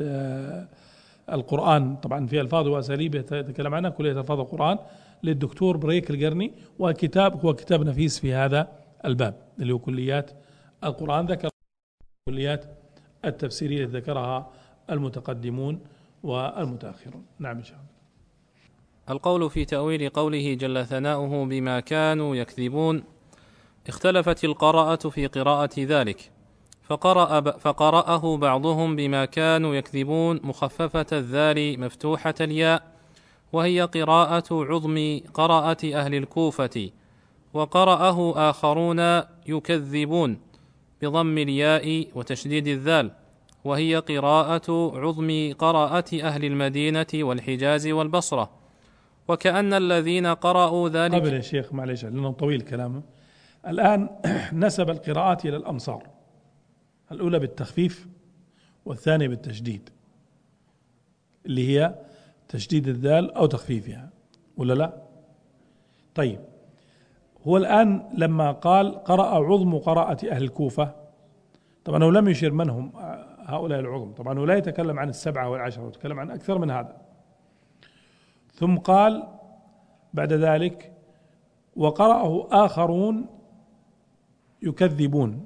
القرآن، طبعا في ألفاظ وأساليب يتكلم عنها كلية ألفاظ القرآن للدكتور بريك القرني، هو كتاب نفيس في هذا الباب اللي هو كليات القرآن. ذكر كليات التفسيرية ذكرها المتقدمون والمتأخرون. نعم إن شاء الله. القول في تأويل قوله جل ثناؤه بما كانوا يكذبون: اختلفت القراءة في قراءة ذلك، فقرأه بعضهم بما كانوا يكذبون مخففة الذال مفتوحة الياء، وهي قراءة عظم قراءة أهل الكوفة، وقرأه آخرون يكذبون بضم الياء وتشديد الذال، وهي قراءة عظم قراءة أهل المدينة والحجاز والبصرة. وكأن الذين قرأوا ذلك قبل يا شيخ معليش لأنه طويل كلامه. الآن نسب القراءات إلى الأمصار، الأولى بالتخفيف والثانية بالتشديد، اللي هي تشديد الذال أو تخفيفها، ولا لا؟ طيب، هو الآن لما قال قرأ عظم قراءة أهل الكوفة، طبعا هو لم يشير من هم هؤلاء العظم، طبعا هو لا يتكلم عن 7 والعشرة، يتكلم عن أكثر من هذا. ثم قال بعد ذلك وقرأه آخرون يكذبون.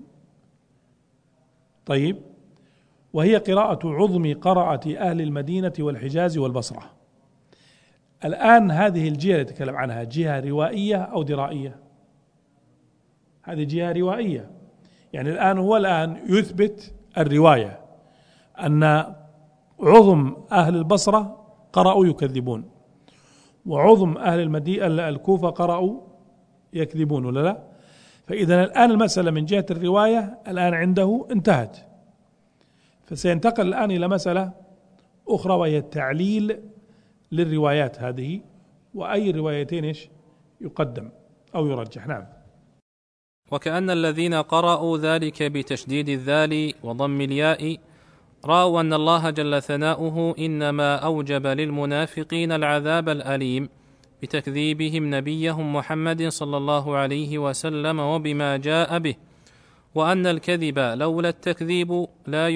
طيب، وهي قراءة عظم قراءة أهل المدينة والحجاز والبصرة. الآن هذه الجهة اللي يتكلم عنها جهة روائية أو درائية؟ هذه جهة روائية. يعني الآن يثبت الرواية أن عظم أهل البصرة قرأوا يكذبون، وعظم أهل الكوفة قرأوا يكذبون، ولا لا؟ فإذا الآن المسألة من جهة الرواية الآن عنده انتهت، فسينتقل الآن إلى مسألة أخرى وهي التعليل للروايات هذه، وأي روايتين يقدم أو يرجح. نعم. وكأن الذين قرأوا ذلك بتشديد الذال وضم الياء رأوا أن الله جل ثناؤه إنما أوجب للمنافقين العذاب الأليم بتكذيبهم نبيهم محمد صلى الله عليه وسلم وبما جاء به، وأن الكذب لولا التكذيب لا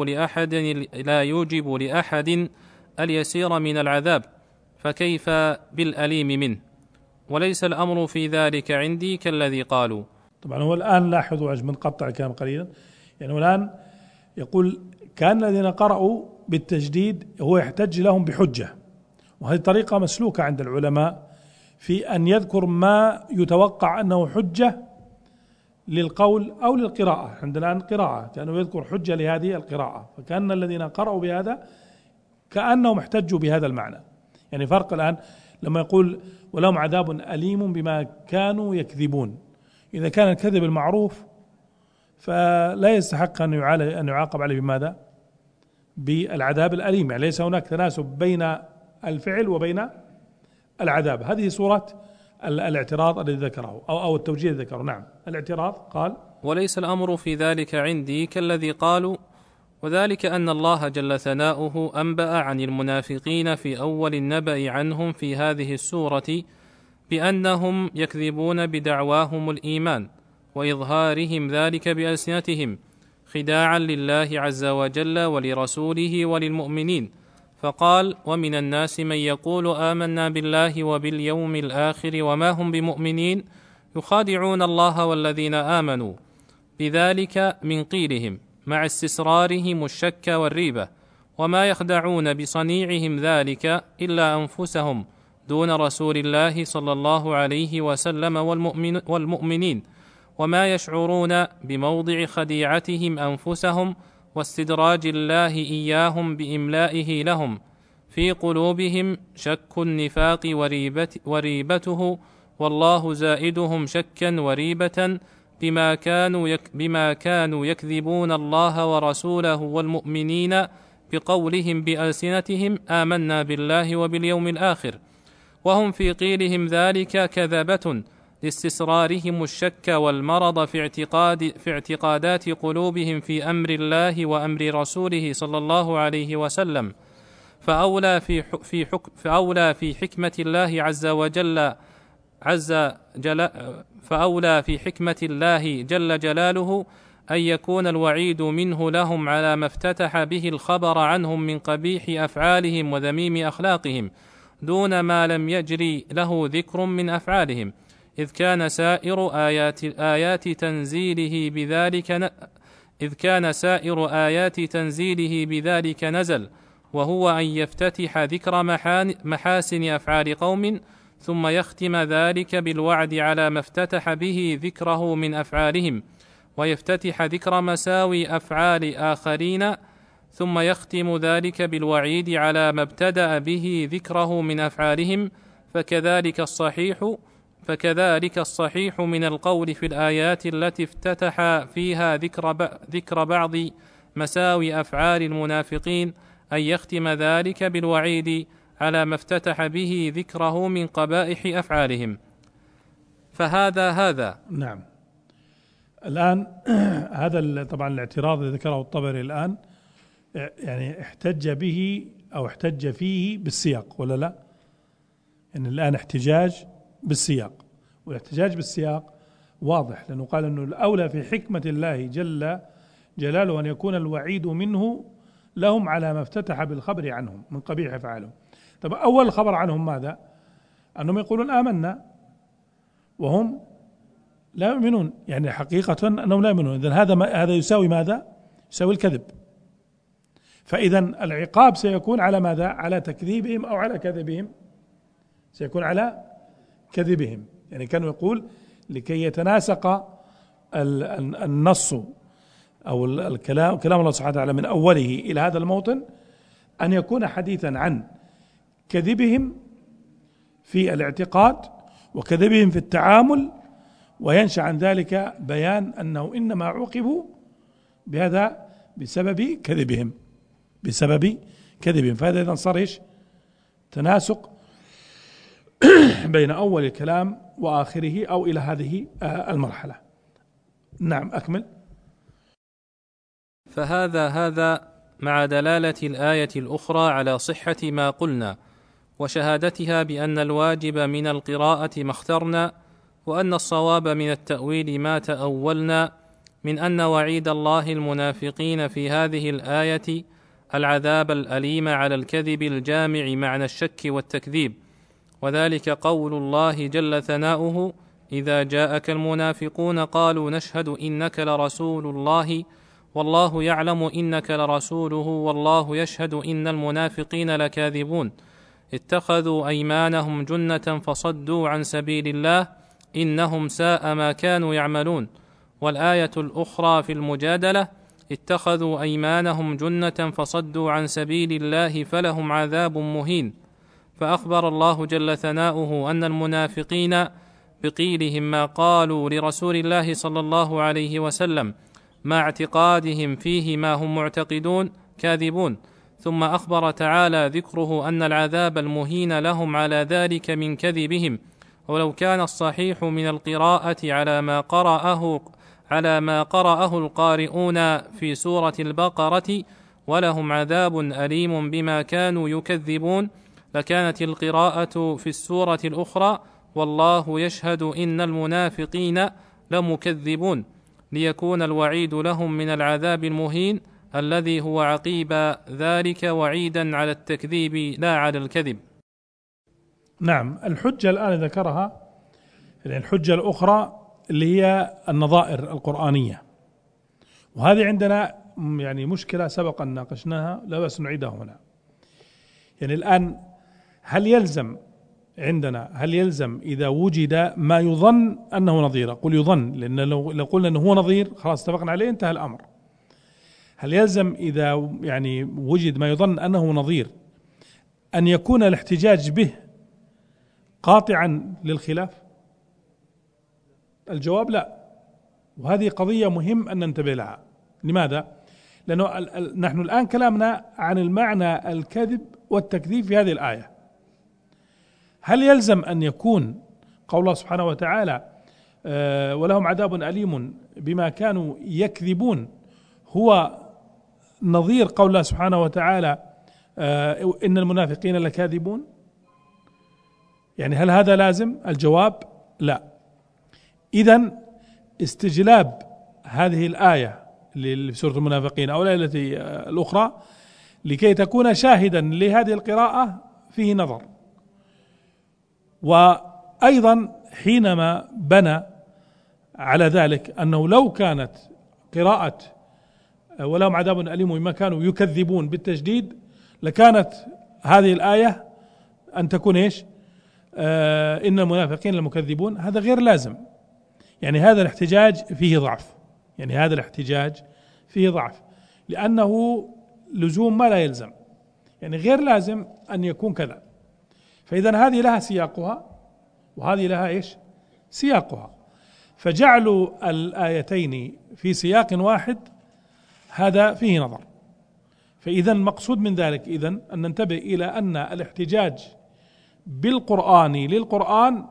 يوجب لأحد اليسير من العذاب، فكيف بالأليم منه؟ وليس الأمر في ذلك عندي كالذي قالوا. طبعا هو الآن لاحظوا من قطع الكلام قليلا، يعني الآن يقول كان الذين قرأوا بالتجديد هو يحتج لهم بحجة، وهذه طريقة مسلوكة عند العلماء في أن يذكر ما يتوقع أنه حجة للقول أو للقراءة. عندنا الآن قراءة كانوا يذكر حجة لهذه القراءة، فكان الذين قرأوا بهذا كأنهم احتجوا بهذا المعنى. يعني فرق الآن لما يقول ولهم عذاب أليم بما كانوا يكذبون، إذا كان الكذب المعروف فلا يستحق أن يعاقب عليه بماذا؟ بالعذاب الأليم، يعني ليس هناك تناسب بين الفعل وبين العذاب. هذه صورة الاعتراض الذي ذكره أو التوجيه الذي ذكره. نعم، الاعتراض قال: وليس الأمر في ذلك عندي كالذي قالوا، وذلك أن الله جل ثناؤه أنبأ عن المنافقين في أول النبأ عنهم في هذه السورة بأنهم يكذبون بدعواهم الإيمان وإظهارهم ذلك بألسنتهم خداعا لله عز وجل ولرسوله وللمؤمنين، فقال: ومن الناس من يقول آمنا بالله وباليوم الآخر وما هم بمؤمنين يخادعون الله والذين آمنوا، بذلك من قيلهم مع استسرارهم الشك والريبة، وما يخدعون بصنيعهم ذلك إلا أنفسهم دون رسول الله صلى الله عليه وسلم والمؤمنين، وما يشعرون بموضع خديعتهم أنفسهم واستدراج الله إياهم بإملائه لهم في قلوبهم شك النفاق وريبته، والله زائدهم شكا وريبة بما كانوا يكذبون الله ورسوله والمؤمنين بقولهم بألسنتهم آمنا بالله وباليوم الآخر، وهم في قيلهم ذلك كذبة لاستسرارهم الشك والمرض في اعتقادات قلوبهم في أمر الله وأمر رسوله صلى الله عليه وسلم، فأولى في حكمة الله فأولى في حكمة الله جل جلاله أن يكون الوعيد منه لهم على ما افتتح به الخبر عنهم من قبيح أفعالهم وذميم أخلاقهم دون ما لم يجري له ذكر من أفعالهم، إذ كان سائر آيات تنزيله بذلك نزل، وهو أن يفتتح ذكر محاسن أفعال قوم ثم يختم ذلك بالوعد على ما افتتح به ذكره من أفعالهم، ويفتتح ذكر مساوي أفعال آخرين ثم يختم ذلك بالوعيد على ما ابتدأ به ذكره من أفعالهم، فكذلك الصحيح من القول في الآيات التي افتتح فيها ذكر بعض مساوي أفعال المنافقين أن يختم ذلك بالوعيد على ما افتتح به ذكره من قبائح أفعالهم. هذا نعم. الآن هذا طبعا الاعتراض الذي ذكره الطبري الآن يعني احتج به أو احتج فيه بالسياق ولا لا؟ يعني الآن احتجاج بالسياق، والاحتجاج بالسياق واضح، لأنه قال أنه الأولى في حكمة الله جل جلاله أن يكون الوعيد منه لهم على ما افتتح بالخبر عنهم من قبيح أفعالهم. طب أول الخبر عنهم ماذا؟ أنهم يقولون آمنا وهم لا يؤمنون، يعني حقيقة أنهم لا يؤمنون. إذن هذا يساوي ماذا؟ يساوي الكذب. فإذا العقاب سيكون على ماذا؟ على تكذيبهم أو على كذبهم؟ سيكون على كذبهم. يعني كانوا يقول لكي يتناسق النص أو كلام الله سبحانه وتعالى من أوله إلى هذا الموطن أن يكون حديثا عن كذبهم في الاعتقاد وكذبهم في التعامل، وينشأ عن ذلك بيان أنه إنما عوقبوا بهذا بسبب كذبهم، فهذا إذن صار إيش؟ تناسق بين أول الكلام وآخره أو إلى هذه المرحلة. نعم، أكمل. هذا مع دلالة الآية الأخرى على صحة ما قلنا وشهادتها بأن الواجب من القراءة ما اخترنا، وأن الصواب من التأويل ما تأولنا، من أن وعيد الله المنافقين في هذه الآية العذاب الأليم على الكذب الجامع معنى الشك والتكذيب، وذلك قول الله جل ثناؤه: إذا جاءك المنافقون قالوا نشهد إنك لرسول الله والله يعلم إنك لرسوله والله يشهد إن المنافقين لكاذبون، اتخذوا أيمانهم جنة فصدوا عن سبيل الله إنهم ساء ما كانوا يعملون. والآية الأخرى في المجادلة: اتخذوا أيمانهم جنة فصدوا عن سبيل الله فلهم عذاب مهين. فأخبر الله جل ثناؤه أن المنافقين بقيلهم ما قالوا لرسول الله صلى الله عليه وسلم مع اعتقادهم فيه ما هم معتقدون كاذبون. ثم أخبر تعالى ذكره أن العذاب المهين لهم على ذلك من كذبهم، ولو كان الصحيح من القراءة على ما قرأه القارئون في سورة البقرة ولهم عذاب أليم بما كانوا يكذبون، لكانت القراءة في السورة الأخرى والله يشهد إن المنافقين لمكذبون، ليكون الوعيد لهم من العذاب المهين الذي هو عقيب ذلك وعيدا على التكذيب لا على الكذب. نعم، الحجة الآن ذكرها، الحجة الأخرى اللي هي النظائر القرآنية، وهذه عندنا يعني مشكلة سبق أن ناقشناها، لا بأس نعيدها هنا. يعني الآن هل يلزم إذا وجد ما يظن أنه نظير، قل يظن، لأن لو قلنا أنه هو نظير خلاص اتفقنا عليه انتهى الأمر. هل يلزم إذا يعني وجد ما يظن أنه نظير أن يكون الاحتجاج به قاطعا للخلاف؟ الجواب لا، وهذه قضية مهم أن ننتبه لها. لماذا؟ لأنه نحن الآن كلامنا عن المعنى الكذب والتكذيب في هذه الآية. هل يلزم أن يكون قول الله سبحانه وتعالى ولهم عذاب أليم بما كانوا يكذبون هو نظير قول الله سبحانه وتعالى إن المنافقين لكاذبون؟ يعني هل هذا لازم؟ الجواب لا. إذن استجلاب هذه الآية اللي في سورة المنافقين أو الآية التي الأخرى لكي تكون شاهدا لهذه القراءة فيه نظر. وأيضا حينما بنى على ذلك أنه لو كانت قراءة ولهم عذاب أليم بما كانوا يكذبون بالتجديد لكانت هذه الآية أن تكون إيش؟ إن المنافقين لمكذبون. هذا غير لازم، يعني هذا الاحتجاج فيه ضعف، لأنه لزوم ما لا يلزم، يعني غير لازم أن يكون كذا. فإذا هذه لها سياقها وهذه لها إيش؟ سياقها، فجعلوا الآيتين في سياق واحد هذا فيه نظر. فإذا المقصود من ذلك أن ننتبه إلى أن الاحتجاج بالقرآن للقرآن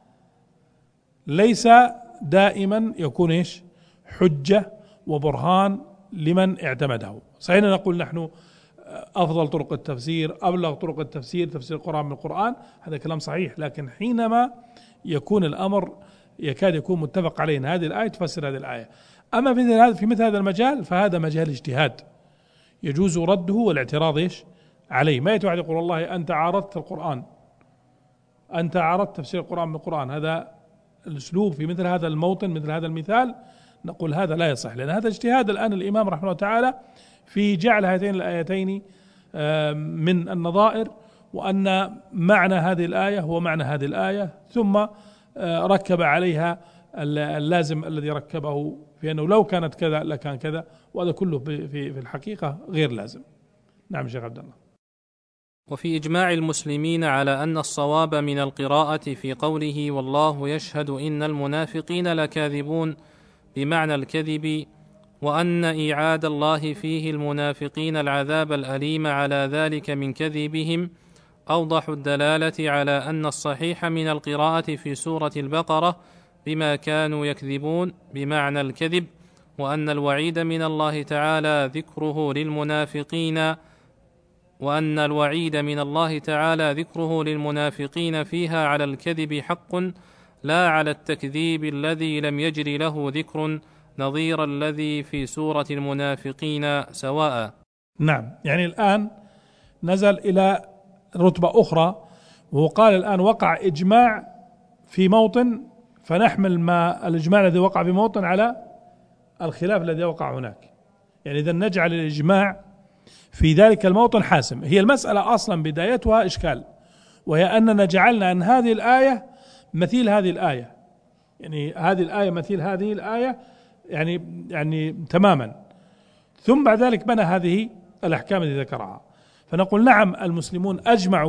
ليس دائما يكون إيش؟ حجة وبرهان لمن اعتمده. صحيح نقول نحن أفضل طرق التفسير، أبلغ طرق التفسير تفسير القرآن من القرآن، هذا كلام صحيح، لكن حينما يكون الأمر يكاد يكون متفق عليه أن هذه الآية تفسر هذه الآية. أما في مثل هذا المجال فهذا مجال اجتهاد يجوز رده والاعتراض إيش؟ عليه. ما يتوعد يقول والله أنت عارضت القرآن، أنت عارضت تفسير القرآن من القرآن، هذا الأسلوب في مثل هذا الموطن مثل هذا المثال نقول هذا لا يصح، لأن هذا اجتهاد الآن الإمام رحمه الله تعالى في جعل هاتين الآيتين من النظائر، وأن معنى هذه الآية هو معنى هذه الآية، ثم ركب عليها اللازم الذي ركبه في أنه لو كانت كذا لكان كذا، وهذا كله في الحقيقة غير لازم. نعم شيخ عبد الله. وفي إجماع المسلمين على أن الصواب من القراءة في قوله والله يشهد إن المنافقين لكاذبون بمعنى الكذب، وأن إيعاد الله فيه المنافقين العذاب الأليم على ذلك من كذبهم أوضح الدلالة على أن الصحيح من القراءة في سورة البقرة بما كانوا يكذبون بمعنى الكذب، وأن الوعيد من الله تعالى ذكره للمنافقين فيها على الكذب حق لا على التكذيب الذي لم يجري له ذكر نظير الذي في سورة المنافقين سواء. نعم، يعني الآن نزل إلى رتبة أخرى، وهو قال الآن وقع إجماع في موطن، فنحمل ما الإجماع الذي وقع في موطن على الخلاف الذي وقع هناك. يعني إذا نجعل الإجماع في ذلك الموطن حاسم. هي المسألة أصلا بدايتها إشكال، وهي أننا جعلنا أن هذه الآية مثيل هذه الآية، يعني هذه الآية مثيل هذه الآية يعني تماما، ثم بعد ذلك بنى هذه الأحكام التي ذكرها. فنقول نعم، المسلمون أجمعوا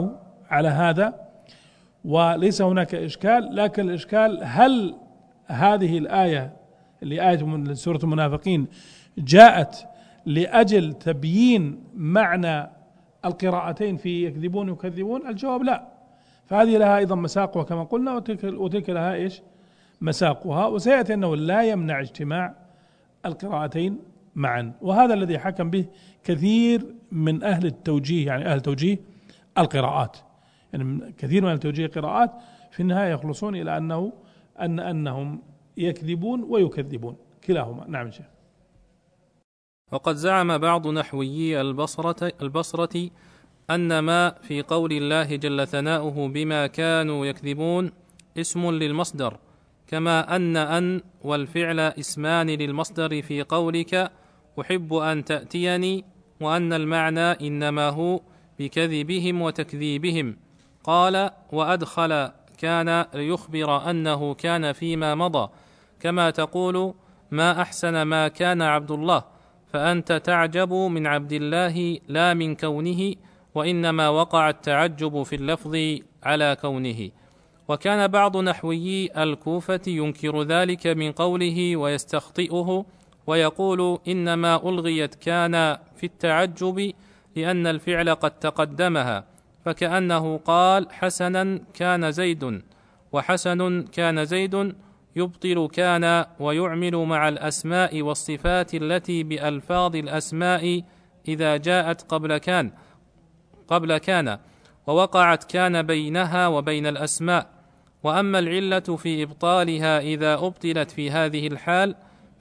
على هذا وليس هناك إشكال. لكن الإشكال هل هذه الآية اللي آية من سورة المنافقين جاءت لأجل تبيين معنى القراءتين في يكذبون ويكذبون؟ الجواب لا. فهذه لها أيضا مساقها كما قلنا، وتلك لها إيش مساقها. وسيأتي أنه لا يمنع اجتماع القراءتين معا، وهذا الذي حكم به كثير من أهل التوجيه، يعني أهل توجيه القراءات، يعني كثير من أهل توجيه القراءات في النهاية يخلصون إلى أنهم يكذبون ويكذبون كلاهما. نعم شيخ. وقد زعم بعض نحويي البصرة أن ما في قول الله جل ثناؤه بما كانوا يكذبون اسم للمصدر، كما أن والفعل اسمان للمصدر في قولك أحب أن تأتيني، وأن المعنى إنما هو بكذبهم وتكذيبهم. قال وأدخل كان ليخبر أنه كان فيما مضى، كما تقول ما أحسن ما كان عبد الله، فأنت تعجب من عبد الله لا من كونه، وإنما وقع التعجب في اللفظ على كونه. وكان بعض نحويي الكوفة ينكر ذلك من قوله ويستخطئه، ويقول إنما ألغيت كان في التعجب لأن الفعل قد تقدمها، فكأنه قال حسنا كان زيد، وحسن كان زيد يبطل كان ويعمل مع الأسماء والصفات التي بألفاظ الأسماء إذا جاءت قبل كان ووقعت كان بينها وبين الأسماء. وأما العلة في إبطالها إذا أبطلت في هذه الحال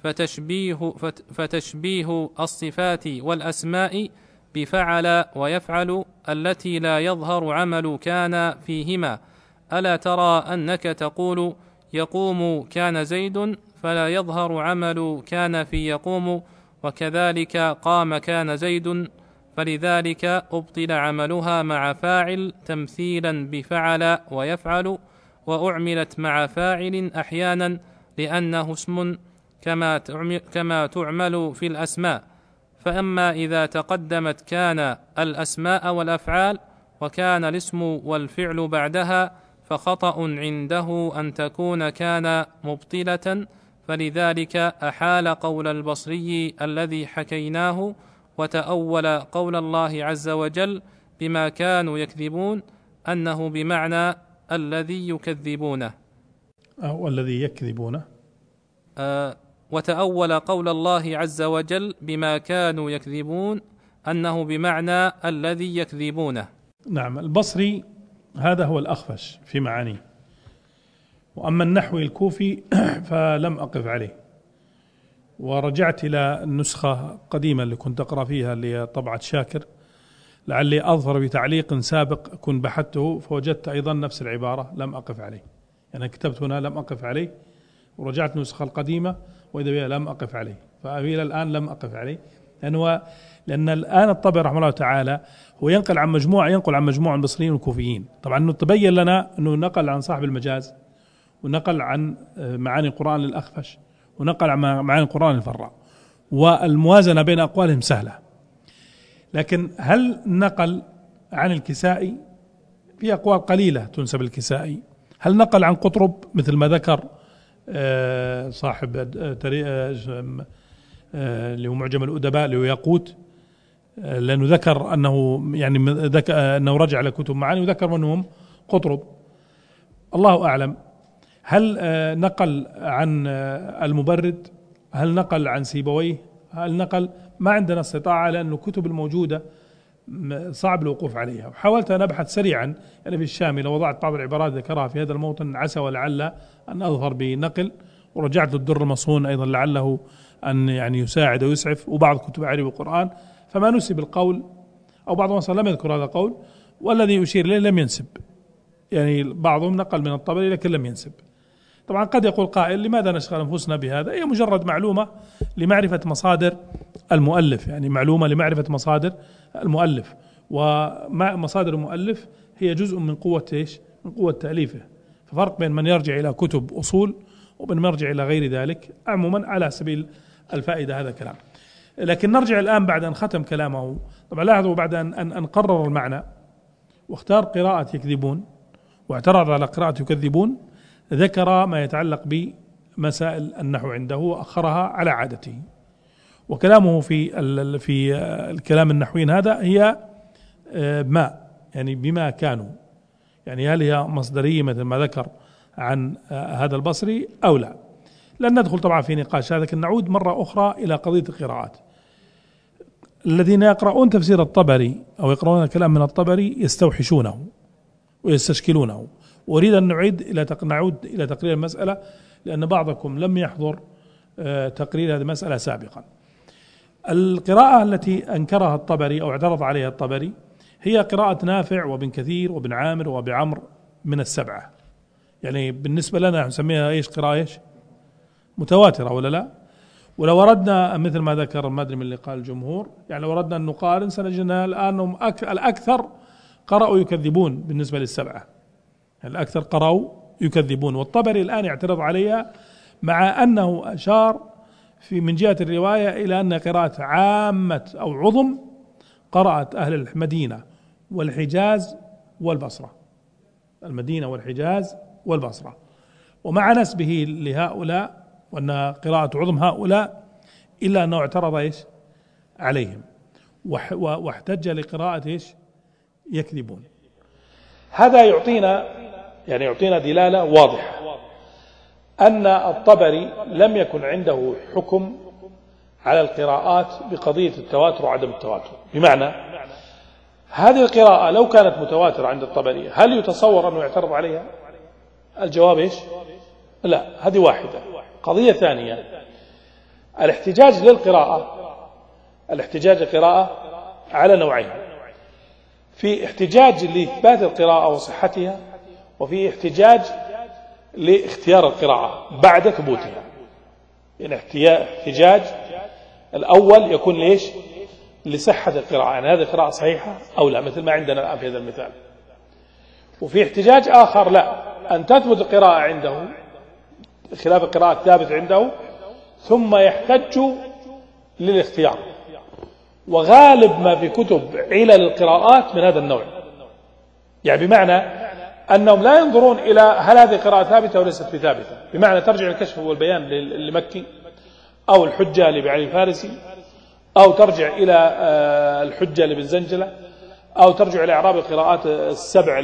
فتشبيه الصفات والأسماء بفعل ويفعل التي لا يظهر عمل كان فيهما. ألا ترى أنك تقول يقوم كان زيد فلا يظهر عمل كان في يقوم، وكذلك قام كان زيد، فلذلك أبطل عملها مع فاعل تمثيلا بفعل ويفعل، وأعملت مع فاعل أحيانا لأنه اسم كما تعمل في الأسماء. فأما إذا تقدمت كان الأسماء والأفعال وكان الاسم والفعل بعدها فخطأ عنده أن تكون كان مبطلة، فلذلك أحال قول البصري الذي حكيناه وتأول قول الله عز وجل بما كانوا يكذبون أنه بمعنى الذي يكذبونه أو الذي يكذبونه. وتأول قول الله عز وجل بما كانوا يكذبون أنه بمعنى الذي يكذبونه. نعم. البصري هذا هو الأخفش في معانيه، وأما النحوي الكوفي فلم أقف عليه، ورجعت إلى النسخة القديمة اللي كنت أقرأ فيها اللي هي طبعة شاكر، لعلي أظهر بتعليق سابق كنت بحثته فوجدت أيضا نفس العبارة لم أقف عليه، يعني كتبت هنا لم أقف عليه ورجعت النسخة القديمة وإذا بها لم أقف عليه، فإلى الآن لم أقف عليه لأن الآن الطبري رحمه الله تعالى هو ينقل عن مجموعة من البصريين والكوفيين. طبعا أنه تبين لنا أنه نقل عن صاحب المجاز، ونقل عن معاني القرآن للأخفش، ونقل عن معاني القرآن للفراء، والموازنة بين أقوالهم سهلة. لكن هل نقل عن الكسائي؟ في أقوال قليلة تنسب الكسائي. هل نقل عن قطرب مثل ما ذكر صاحب اللي هو معجم الأدباء اللي هو ياقوت، لأنه ذكر أنه يعني أنه رجع لكتب معاني وذكر منهم قطرب، الله أعلم. هل نقل عن المبرد؟ هل نقل عن سيبويه؟ هل نقل؟ ما عندنا استطاعة لأن الكتب الموجودة صعب الوقوف عليها. وحاولت أن أبحث سريعا يعني في الشاملة، وضعت بعض العبارات ذكرها في هذا الموطن عسى ولعل أن أظهر بنقل، ورجعت للدر المصون أيضا لعله أن يعني يساعد ويسعف، وبعض كتب عربي القرآن فما نسب القول، أو بعضهم أصلا لم يذكر هذا القول، والذي يشير إليه لم ينسب، يعني بعضهم نقل من الطبري لكن لم ينسب. طبعا قد يقول قائل لماذا نشغل أنفسنا بهذا؟ هي مجرد معلومة لمعرفة مصادر المؤلف، يعني معلومة لمعرفة مصادر المؤلف، ومصادر المؤلف هي جزء من قوة إيش؟ من قوة تأليفه. ففرق بين من يرجع إلى كتب أصول وبين من يرجع إلى غير ذلك. عموما على سبيل الفائدة هذا كلام. لكن نرجع الآن بعد أن ختم كلامه. طبعا لاحظوا بعد أن قرر المعنى واختار قراءة يكذبون واعترض على قراءة يكذبون، ذكر ما يتعلق بمسائل النحو عنده وأخرها على عادته. وكلامه في الكلام النحويين هذا هي ما يعني بما كانوا، يعني هل هي مصدرية مثل ما ذكر عن هذا البصري أو لا. لن ندخل طبعا في نقاش هذا، لكن نعود مرة أخرى إلى قضية القراءات. الذين يقرؤون تفسير الطبري أو يقرؤون الكلام من الطبري يستوحشونه ويستشكلونه. وأريد أن نعود إلى تقرير المسألة، لأن بعضكم لم يحضر تقرير هذه المسألة سابقا. القراءة التي أنكرها الطبري أو اعترض عليها الطبري هي قراءة نافع وابن كثير وابن عامر وابي عمرو من السبعة. يعني بالنسبة لنا نسميها إيش؟ قراءة إيش؟ متواترة ولا لا؟ ولو أردنا مثل ما ذكر، ما أدري من اللي قال الجمهور، يعني لو أردنا أن نقارن سنجدنا الآن الأكثر قرأوا يكذبون بالنسبة للسبعة، الأكثر قرأوا يكذبون. والطبري الآن يعترض عليها، مع أنه أشار من جهة الرواية إلى أن قراءة عامة أو عظم قرأت أهل المدينة والحجاز والبصرة، المدينة والحجاز والبصرة، ومع نسبه لهؤلاء وأن قراءة عظم هؤلاء، إلا أنه اعترض إيش عليهم واحتج لقراءة إيش يكذبون. هذا يعطينا دلالة واضحة أن الطبري لم يكن عنده حكم على القراءات بقضية التواتر وعدم التواتر. بمعنى هذه القراءة لو كانت متواترة عند الطبري هل يتصور أنه يعترض عليها؟ الجواب إيش؟ لا. هذه واحدة. قضية ثانية، الاحتجاج للقراءة على نوعين: في احتجاج لإثبات القراءة وصحتها، وفي احتجاج لاختيار القراءة بعد ثبوتها. يعني احتجاج الأول يكون ليش؟ لصحة القراءة، يعني هذه القراءة صحيحة أو لا، مثل ما عندنا الآن في هذا المثال. وفي احتجاج آخر لا، أن تثبت القراءة عنده خلاف القراءة الثابت عنده، ثم يحتج للاختيار. وغالب ما في كتب علل القراءات من هذا النوع، يعني بمعنى أنهم لا ينظرون إلى هل هذه قراءة ثابتة وليست بثابتة، بمعنى ترجع الكشف والبيان لمكي، أو الحجة لبعلي الفارسي، أو ترجع إلى الحجة لبنزنجلة، أو ترجع إلى إعراب القراءات السبع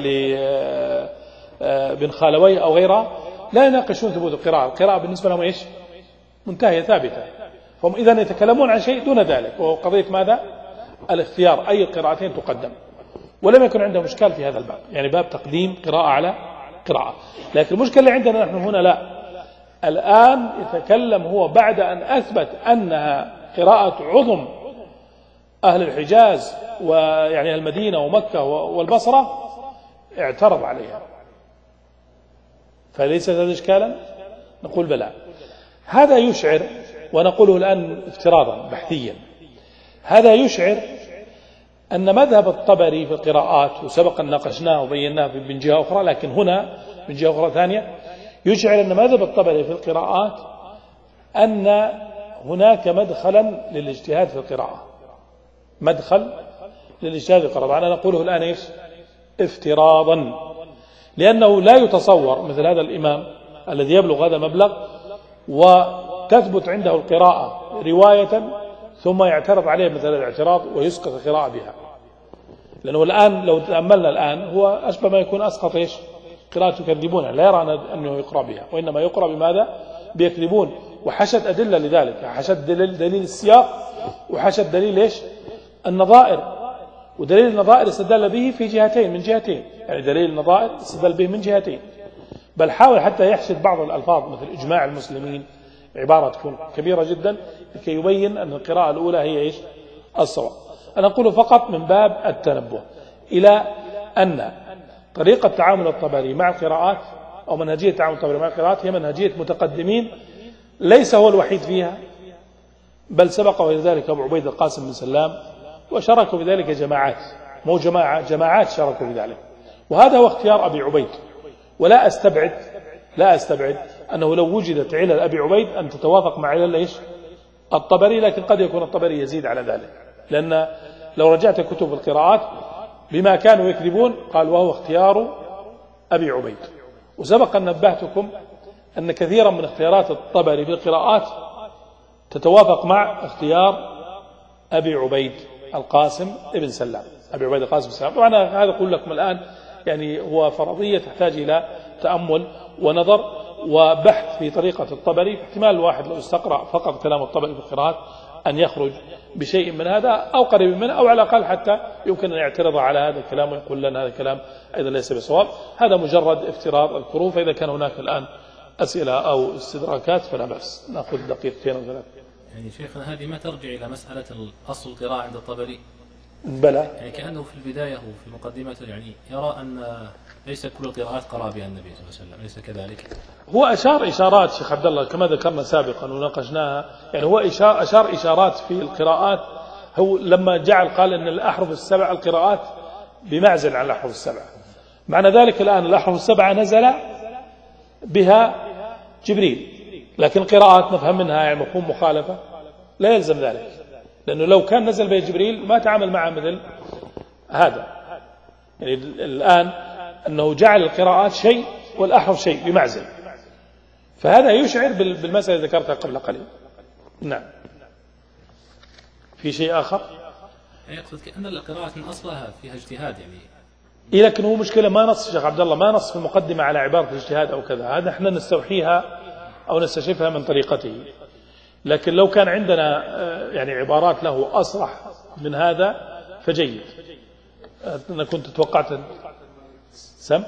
لبن خالوي أو غيرها. لا يناقشون ثبوت القراءة بالنسبة لهم إيش؟ منتهية ثابتة. فهم إذن يتكلمون عن شيء دون ذلك، وهو قضية ماذا؟ الاختيار، أي القراءتين تقدم. ولم يكن عندهم إشكال في هذا الباب، يعني باب تقديم قراءة على قراءة. لكن المشكلة اللي عندنا نحن هنا لا، الآن يتكلم هو بعد أن أثبت أنها قراءة عظم أهل الحجاز ويعني المدينة ومكة والبصرة، اعترض عليها. فليس هذا إشكالا؟ نقول بلى. هذا يشعر، ونقوله الآن افتراضا بحثيا، هذا يشعر أن مذهب الطبري في القراءات، وسبق أن ناقشناه وبيناه من جهة أخرى، لكن هنا من جهة أخرى ثانية يشعر أن مذهب الطبري في القراءات أن هناك مدخلا للاجتهاد في القراءة، مدخل للاجتهاد في القراءة. أنا نقوله الآن إيش؟ افتراضا، لأنه لا يتصور مثل هذا الإمام الذي يبلغ هذا المبلغ وتثبت عنده القراءة رواية ثم يعترض عليه مثل الاعتراض ويسقط القراءة بها. لأنه الآن لو تأملنا الآن هو أشبه ما يكون أسقط إيش؟ قراءة يكذبون، لا يرى أنه يقرأ بها، وإنما يقرأ بماذا؟ بيكذبون. وحشد أدلة لذلك، حشد دليل السياق، وحشد دليل إيش؟ النظائر. ودليل النظائر استدل به في جهتين، من جهتين، يعني دليل النظائر استدل به من جهتين، بل حاول حتى يحشد بعض الألفاظ مثل إجماع المسلمين، عبارة تكون كبيرة جدا لكي يبين أن القراءة الأولى هي إيش؟ الصواب. أنا أقول فقط من باب التنبه إلى أن طريقة تعامل الطبري مع القراءات أو منهجية تعامل الطبري مع القراءات هي منهجية متقدمين، ليس هو الوحيد فيها، بل سبقه لذلك أبو عبيد القاسم بن سلام، وشاركوا بذلك جماعات، مو جماعات شاركوا بذلك. وهذا هو اختيار أبي عبيد. ولا أستبعد أنه لو وجدت علل أبي عبيد أن تتوافق مع علل إيش؟ الطبري، لكن قد يكون الطبري يزيد على ذلك، لأن لو رجعت كتب القراءات بما كانوا يكذبون، قال وهو اختيار أبي عبيد. وسبق أن نبهتكم أن كثيرا من اختيارات الطبري في القراءات تتوافق مع اختيار أبي عبيد القاسم ابن سلام، أبي عبيد القاسم بن سلام. طبعا هذا أقول لكم الآن يعني هو فرضية تحتاج إلى تأمل ونظر وبحث في طريقة الطبري. احتمال الواحد لو استقرأ فقط كلام الطبري في القراءات أن يخرج بشيء من هذا أو قريب منه، أو على الأقل حتى يمكن أن يعترض على هذا الكلام ويقول لنا هذا الكلام أيضا ليس بصواب. هذا مجرد افتراض الكروف. فإذا كان هناك الآن أسئلة أو استدراكات فلا بأس نأخذ دقيقتين أو ثلاث. يعني شيخنا هذه ما ترجع إلى مسألة أصل القراءة عند الطبري؟ بلى، يعني كأنه في البداية وفي مقدمته يعني يرى أن ليس كل القراءات قرأ بها النبي صلى الله عليه وسلم، ليس كذلك؟ هو أشار إشارات شيخ عبد الله كما ذكرنا سابقا وناقشناها. يعني هو أشار إشارات في القراءات. هو لما جعل قال أن الأحرف السبع القراءات بمعزل عن الأحرف السبع. معنى ذلك الآن الأحرف السبعة نزل بها جبريل، لكن القراءات نفهم منها يعني مفهوم مخالفة، لا يلزم ذلك، لأنه لو كان نزل به جبريل ما تعامل معه مثل هذا. يعني الآن أنه جعل القراءات شيء والأحرف شيء بمعزل، فهذا يشعر بالمسألة اللي ذكرتها قبل قليل. نعم. في شيء آخر؟ يقصد كأن القراءات من أصلها فيها اجتهاد يعني. لكن هو مشكلة ما نص شيخ عبد الله، ما نص في المقدمة على عبارة الاجتهاد أو كذا، هذا احنا نستوحيها أو نستشفها من طريقته. لكن لو كان عندنا يعني عبارات له أصرح من هذا فجيد. أنا كنت توقعت سم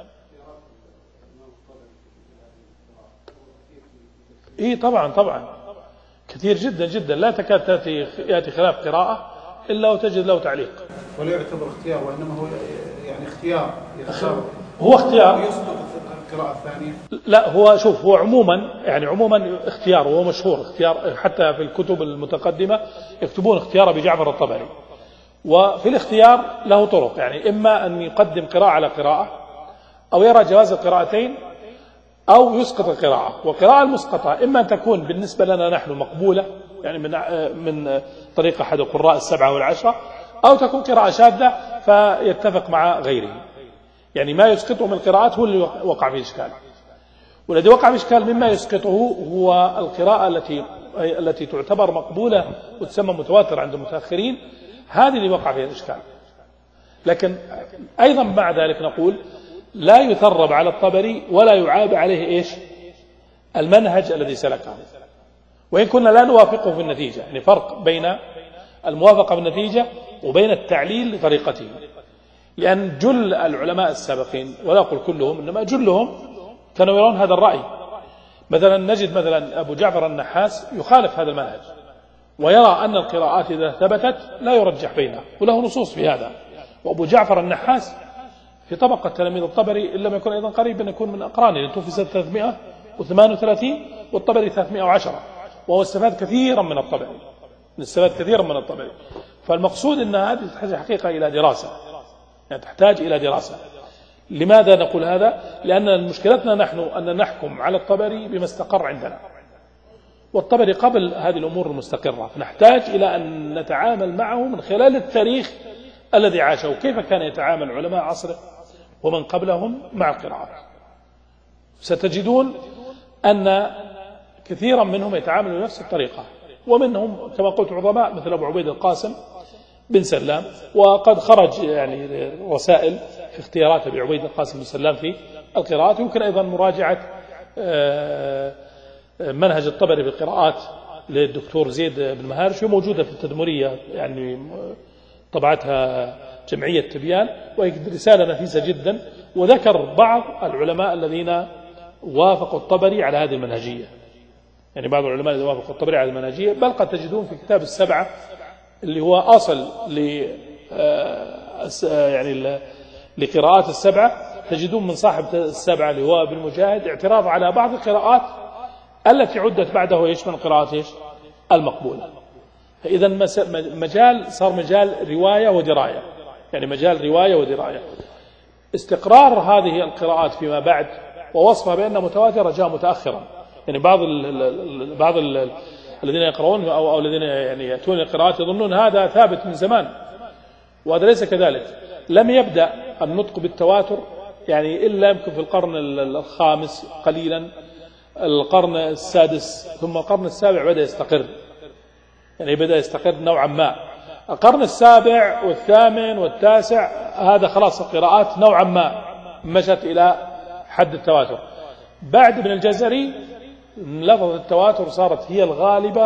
طبعا كثير جدا جدا، لا تكاد يأتي خلاف قراءة إلا وتجد له تعليق. ولا يعتبر اختيار، وإنما هو يعني اختيار هو اختيار يسقط القراءة الثانية. لا هو شوف، هو عموما اختيار، وهو مشهور اختيار حتى في الكتب المتقدمة يكتبون اختيار أبي جعفر الطبري. وفي الاختيار له طرق، يعني إما أن يقدم قراءة على قراءة، أو يرى جواز القراءتين، أو يسقط القراءة. والقراءة المسقطة إما أن تكون بالنسبة لنا نحن مقبولة، يعني من طريق أحد القراء السبعة والعشرة، أو تكون قراءة شاذة فيتفق مع غيره. يعني ما يسقطه من القراءات هو اللي وقع فيه إشكال. والذي وقع فيه إشكال مما يسقطه هو القراءة التي تعتبر مقبولة وتسمى متواتر عند المتأخرين، هذه اللي وقع فيها الإشكال. لكن أيضا مع ذلك نقول لا يثرب على الطبري ولا يعاب عليه المنهج الذي سلكه، وإن كنا لا نوافقه في النتيجة. يعني فرق بين الموافقة بالنتيجة وبين التعليل لطريقته. لأن جل العلماء السابقين، ولا أقول كلهم إنما جلهم، كانوا يرون هذا الرأي. مثلا نجد مثلا أبو جعفر النحاس يخالف هذا المنهج، ويرى أن القراءات إذا ثبتت لا يرجح بينها، وله نصوص في هذا. وأبو جعفر النحاس في طبقة تلاميذ الطبري، إن لم يكن أيضا قريب أن يكون من أقرانه، لأنه توفي سنة 338 والطبري 310، وهو استفاد كثيرا من الطبري. فالمقصود أن هذه تحتاج حقيقة إلى دراسة، يعني تحتاج إلى دراسة. لماذا نقول هذا؟ لأن مشكلتنا نحن أن نحكم على الطبري بما استقر عندنا، والطبري قبل هذه الأمور المستقرة، فنحتاج إلى أن نتعامل معه من خلال التاريخ الذي عاشه، كيف كان يتعامل علماء عصره ومن قبلهم مع القراءات. ستجدون أن كثيرا منهم يتعاملوا بنفس الطريقة، ومنهم كما قلت عظماء مثل أبو عبيد القاسم بن سلام. وقد خرج يعني رسائل في اختيارات أبي عبيد القاسم بن سلام في القراءات. يمكن أيضا مراجعة منهج الطبري في القراءات للدكتور زيد بن مهارش، وموجودة في التدمرية، يعني طبعتها جمعية تبيان، وهي رسالة نفيسة جدا. وذكر بعض العلماء الذين وافقوا الطبري على هذه المنهجية، يعني بعض العلماء الذين وافقوا الطبري على المنهجية، بل قد تجدون في كتاب السبعة اللي هو أصل يعني لقراءات السبعة، تجدون من صاحب السبعة اللي هو ابن مجاهد اعتراض على بعض القراءات التي عدت بعده من القراءات المقبولة. فإذا صار مجال رواية ودراية، يعني مجال رواية ودراية. استقرار هذه القراءات فيما بعد ووصفها بأنها متواترة جاء متأخرا. يعني بعض الذين يقرؤون أو الذين يعني يأتون القراءات يظنون هذا ثابت من زمان، وهذا ليس كذلك. لم يبدأ النطق بالتواتر يعني إلا يمكن في القرن الخامس قليلا، القرن السادس، ثم القرن السابع بدأ يستقر، يعني بدأ يستقر نوعا ما. القرن السابع والثامن والتاسع هذا خلاص القراءات نوعا ما مشت إلى حد التواتر. بعد ابن الجزري لفظ التواتر صارت هي الغالبة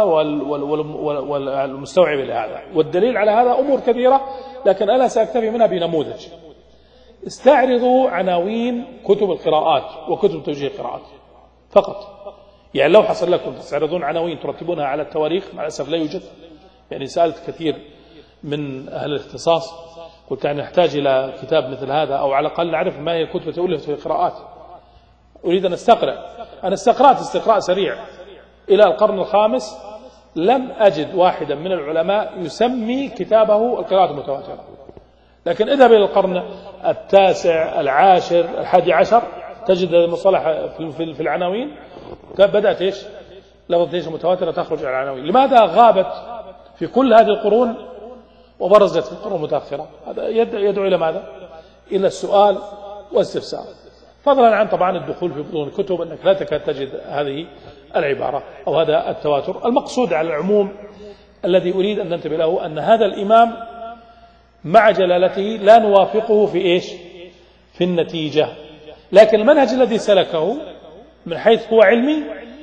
والمستوعبة لهذا، والدليل على هذا أمور كثيرة، لكن أنا سأكتفي منها بنموذج. استعرضوا عناوين كتب القراءات وكتب توجيه القراءات فقط. يعني لو حصل لكم تستعرضون عناوين ترتبونها على التواريخ، مع الأسف لا يوجد. يعني سألت كثير من أهل الاختصاص، قلت يعني نحتاج إلى كتاب مثل هذا، أو على الأقل نعرف ما هي الكتب التي ألفت في القراءات. أريد أن أستقرأ. أنا استقرأت استقراء سريع إلى القرن الخامس، لم أجد واحدا من العلماء يسمي كتابه القراءة المتواترة. لكن إذا إلى القرن التاسع العاشر الحادي عشر تجد المصطلح في العناوين بدأت لفظة المتواترة تخرج على العناوين. لماذا غابت في كل هذه القرون وبرزت في القرون المتأخرة؟ هذا يدعو إلى ماذا؟ إلى السؤال والاستفسار، فضلا عن طبعا الدخول في بطون الكتب أنك لا تكاد تجد هذه العبارة أو هذا التواتر. المقصود على العموم الذي أريد أن ننتبه له أن هذا الإمام مع جلالته لا نوافقه في في النتيجة، لكن المنهج الذي سلكه من حيث هو علمي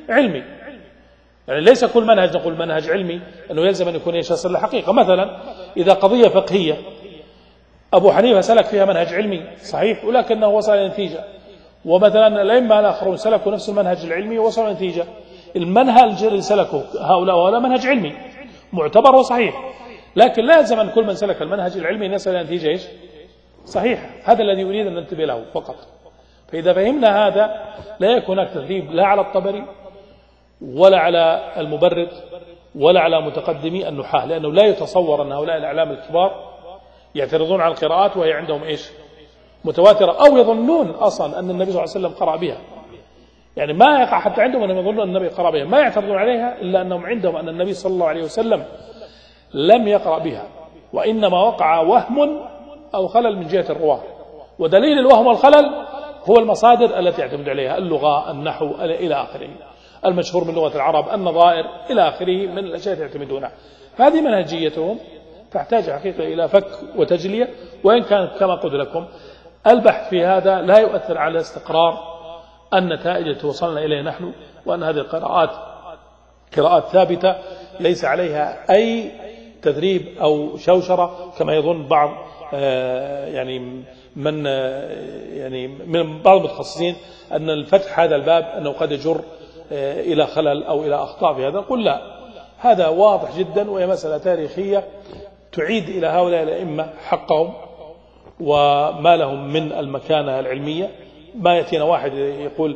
يعني ليس كل منهج نقول منهج علمي أنه يلزم أن يكون يصل للحقيقة. مثلا إذا قضية فقهية أبو حنيفة سلك فيها منهج علمي صحيح ولكنه وصل إلى نتيجة، ومثلا الأئمة الآخرون سلكوا نفس المنهج العلمي ووصلوا إلى نتيجة. المنهج الذي سلكه هؤلاء وهؤلاء منهج علمي معتبر وصحيح، لكن لا يلزم أن كل من سلك المنهج العلمي يصل إلى نتيجة صحيح. هذا الذي أريد أن ننتبه له فقط. فإذا فهمنا هذا لا يكون هناك تثريب لا على الطبري ولا على المبرد ولا على متقدمي النحاة، لأنه لا يتصور أن هؤلاء الأعلام الكبار يعترضون على القراءات وهي عندهم متواترة، أو يظنون أصلا أن النبي صلى الله عليه وسلم قرأ بها. يعني ما يقع حتى عندهم أنهم يظنون أن النبي قرأ بها، ما يعترضون عليها إلا أنهم عندهم أن النبي صلى الله عليه وسلم لم يقرأ بها، وإنما وقع وهم أو خلل من جهة الرواة. ودليل الوهم والخلل هو المصادر التي يعتمد عليها، اللغة، النحو، إلى آخره، المشهور من لغة العرب، النظائر، إلى آخره من الأشياء التي يعتمدونها. هذه منهجيتهم تحتاج حقيقة إلى فك وتجلية، وإن كان كما قلت لكم البحث في هذا لا يؤثر على استقرار النتائج التي وصلنا إليها نحن، وأن هذه القراءات قراءات ثابتة ليس عليها أي تدريب أو شوشرة كما يظن بعض يعني من بعض المتخصصين أن الفتح هذا الباب أنه قد يجر إلى خلل أو إلى أخطاء في هذا. نقول لا، هذا واضح جدا، وهي مسألة تاريخية تعيد إلى هؤلاء الأئمة حقهم وما لهم من المكانة العلمية. ما يأتينا واحد يقول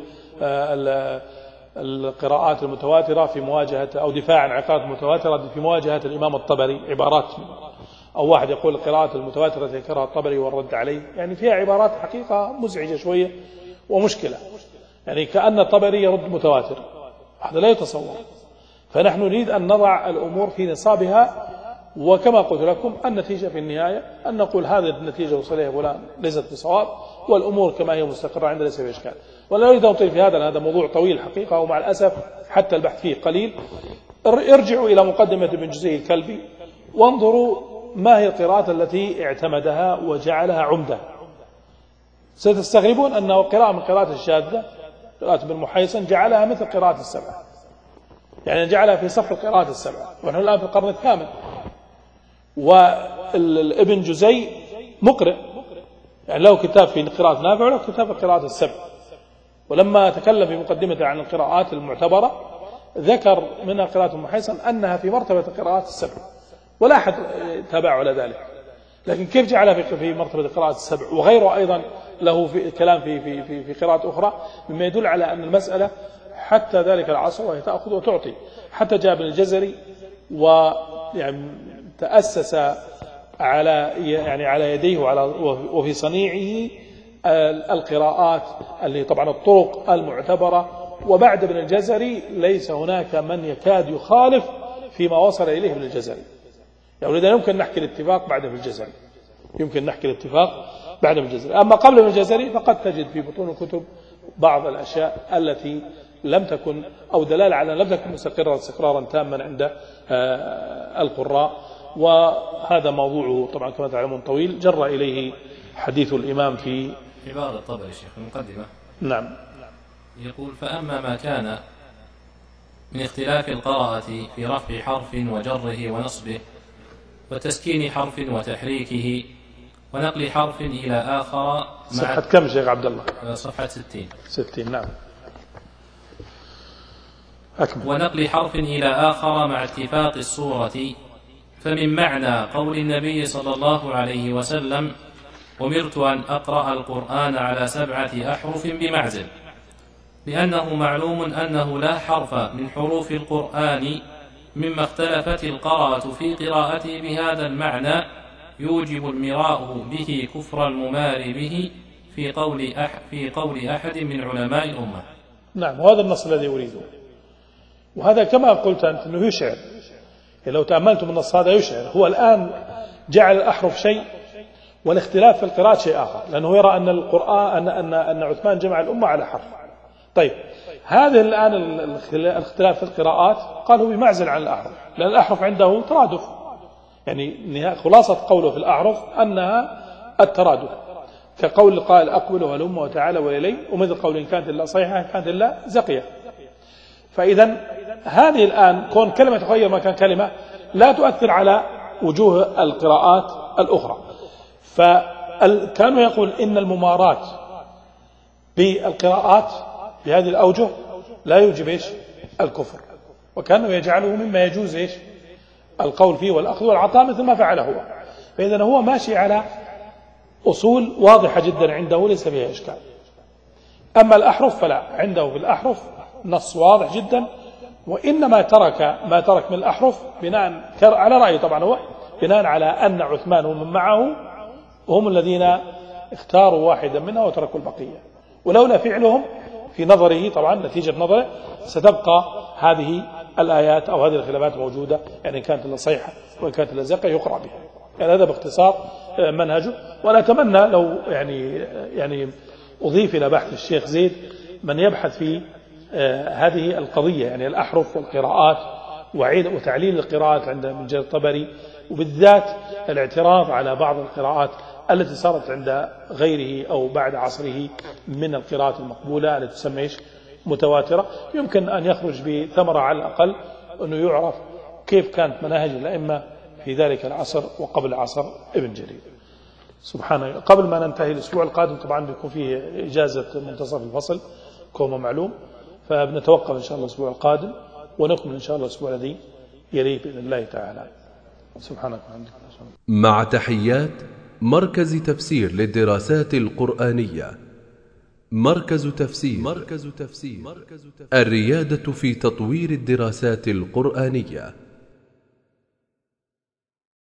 القراءات المتواترة في مواجهة أو دفاع عن القراءات المتواترة في مواجهة الإمام الطبري عبارات، أو واحد يقول القراءات المتواترة ذكرها الطبري والرد عليه، يعني فيها عبارات حقيقة مزعجة شوية ومشكلة، يعني كأن الطبري يرد متواتر، هذا لا يتصور. فنحن نريد أن نضع الأمور في نصابها، وكما قلت لكم النتيجة في النهاية أن نقول هذه النتيجة وصلها فلان ليست بصواب، والأمور كما هي مستقرة عند ليس بإشكال. ولا أريد أن أطيل في هذا موضوع طويل حقيقة، ومع الأسف حتى البحث فيه قليل. ارجعوا إلى مقدمة ابن جزي الكلبي وانظروا ما هي القراءات التي اعتمدها وجعلها عمدة. ستستغربون أنه قراءة من قراءات الشاذة، قراءة ابن محيصن جعلها مثل قراءة السبع، يعني جعلها في صف القراءات السبع، ونحن الآن في القرن الثامن. والابن جزي مقرئ، يعني له كتاب في قراءة نافع وله كتاب في قراءة السبع، ولما تكلم في مقدمته عن القراءات المعتبرة ذكر منها قراءة المحيصن أنها في مرتبة قراءات السبع، ولا أحد تابعه على ذلك. لكن كيف جعلها في مرتبة قراءة السبع؟ وغيره أيضا له في كلام في قراءة أخرى، مما يدل على أن المسألة حتى ذلك العصر وهي تأخذ وتعطي. حتى جاء ابن الجزري ويعني تأسس على يديه وفي صنيعه القراءات اللي طبعا الطرق المعتبرة. وبعد ابن الجزري ليس هناك من يكاد يخالف فيما وصل إليه ابن الجزري، يعني إذا يمكن نحكي الاتفاق بعد ابن الجزري، يمكن نحكي الاتفاق بعد ابن الجزري. أما قبل ابن الجزري فقد تجد في بطون الكتب بعض الأشياء التي لم تكن أو دلالة على لم تكن مستقرة استقرارا تاما عند القراء، وهذا موضوعه طبعا كما تعلمون طويل، جر إليه حديث الإمام في عبارة الطبري شيخ المقدمة. نعم. يقول: فأما ما كان من اختلاف القراءة في رفع حرف وجره ونصبه وتسكين حرف وتحريكه ونقل حرف إلى آخر صفحة كم شيخ عبد الله؟ صفحة 60 نعم. أكمل. ونقل حرف إلى آخر مع اتفاق الصورة، فمن معنى قول النبي صلى الله عليه وسلم: أمرت أن أقرأ القرآن على 7 أحرف بمعزل، لأنه معلوم أنه لا حرف من حروف القرآن مما اختلفت القراءة في قراءته بهذا المعنى يوجب المراء به كفر الممار به في قول أحد من علماء الأمة. نعم، وهذا النص الذي أريده، وهذا كما قلت أنت أنه يشعر، لو تأملتم النص هذا يشعر. هو الآن جعل الأحرف شيء والاختلاف في القراءة شيء آخر، لأنه يرى أن القرآن أن عثمان جمع الأمة على حرف. طيب، هذا الآن الاختلاف في القراءات قال هو بمعزل عن الأحرف، لأن الأحرف عنده ترادف، يعني خلاصة قوله في الأحرف أنها الترادف، كقول القائل أقبل وهلم وتعالى وإلي، ومثل قول إن كانت إلا صيحة كانت إلا زقية. فإذا هذه الآن كون كلمة تغير ما كان كلمة لا تؤثر على وجوه القراءات الأخرى. فكانوا يقول إن الممارات بالقراءات بهذه الأوجه لا يوجب الكفر، وكانوا يجعله مما يجوز القول فيه والأخذ والعطاء مثل ما فعله هو. فإذا هو ماشي على أصول واضحة جدا عنده ليس فيها إشكال. أما الأحرف فلا، عنده في الأحرف نص واضح جدا، وإنما ما ترك من الأحرف بناء على رأيه طبعا هو بناء على أن عثمان ومن معه هم الذين اختاروا واحدا منها وتركوا البقية، ولولا فعلهم في نظره طبعا نتيجة نظره ستبقى هذه الآيات أو هذه الخلافات موجودة، يعني كانت الصيحة وإن كانت الزقة يقرأ بها. يعني هذا باختصار منهجه. وأنا أتمنى لو يعني أضيف إلى بحث الشيخ زيد من يبحث في هذه القضية، يعني الأحرف والقراءات وتعليل القراءات عند ابن جرير الطبري، وبالذات الاعتراض على بعض القراءات التي صارت عند غيره أو بعد عصره من القراءات المقبولة التي تسمى متواترة. يمكن أن يخرج بثمرة على الأقل أنه يعرف كيف كانت مناهج الأئمة في ذلك العصر وقبل عصر ابن جرير. سبحانه. قبل ما ننتهي الأسبوع القادم طبعا بيكون فيه إجازة منتصف الفصل كما معلوم، فبنتوقف إن شاء الله الأسبوع القادم ونكمل إن شاء الله الأسبوع الذي يليه بإذن الله تعالى. سبحانك وبحمدك. مع تحيات مركز تفسير للدراسات القرآنية. مركز تفسير الريادة في تطوير الدراسات القرآنية.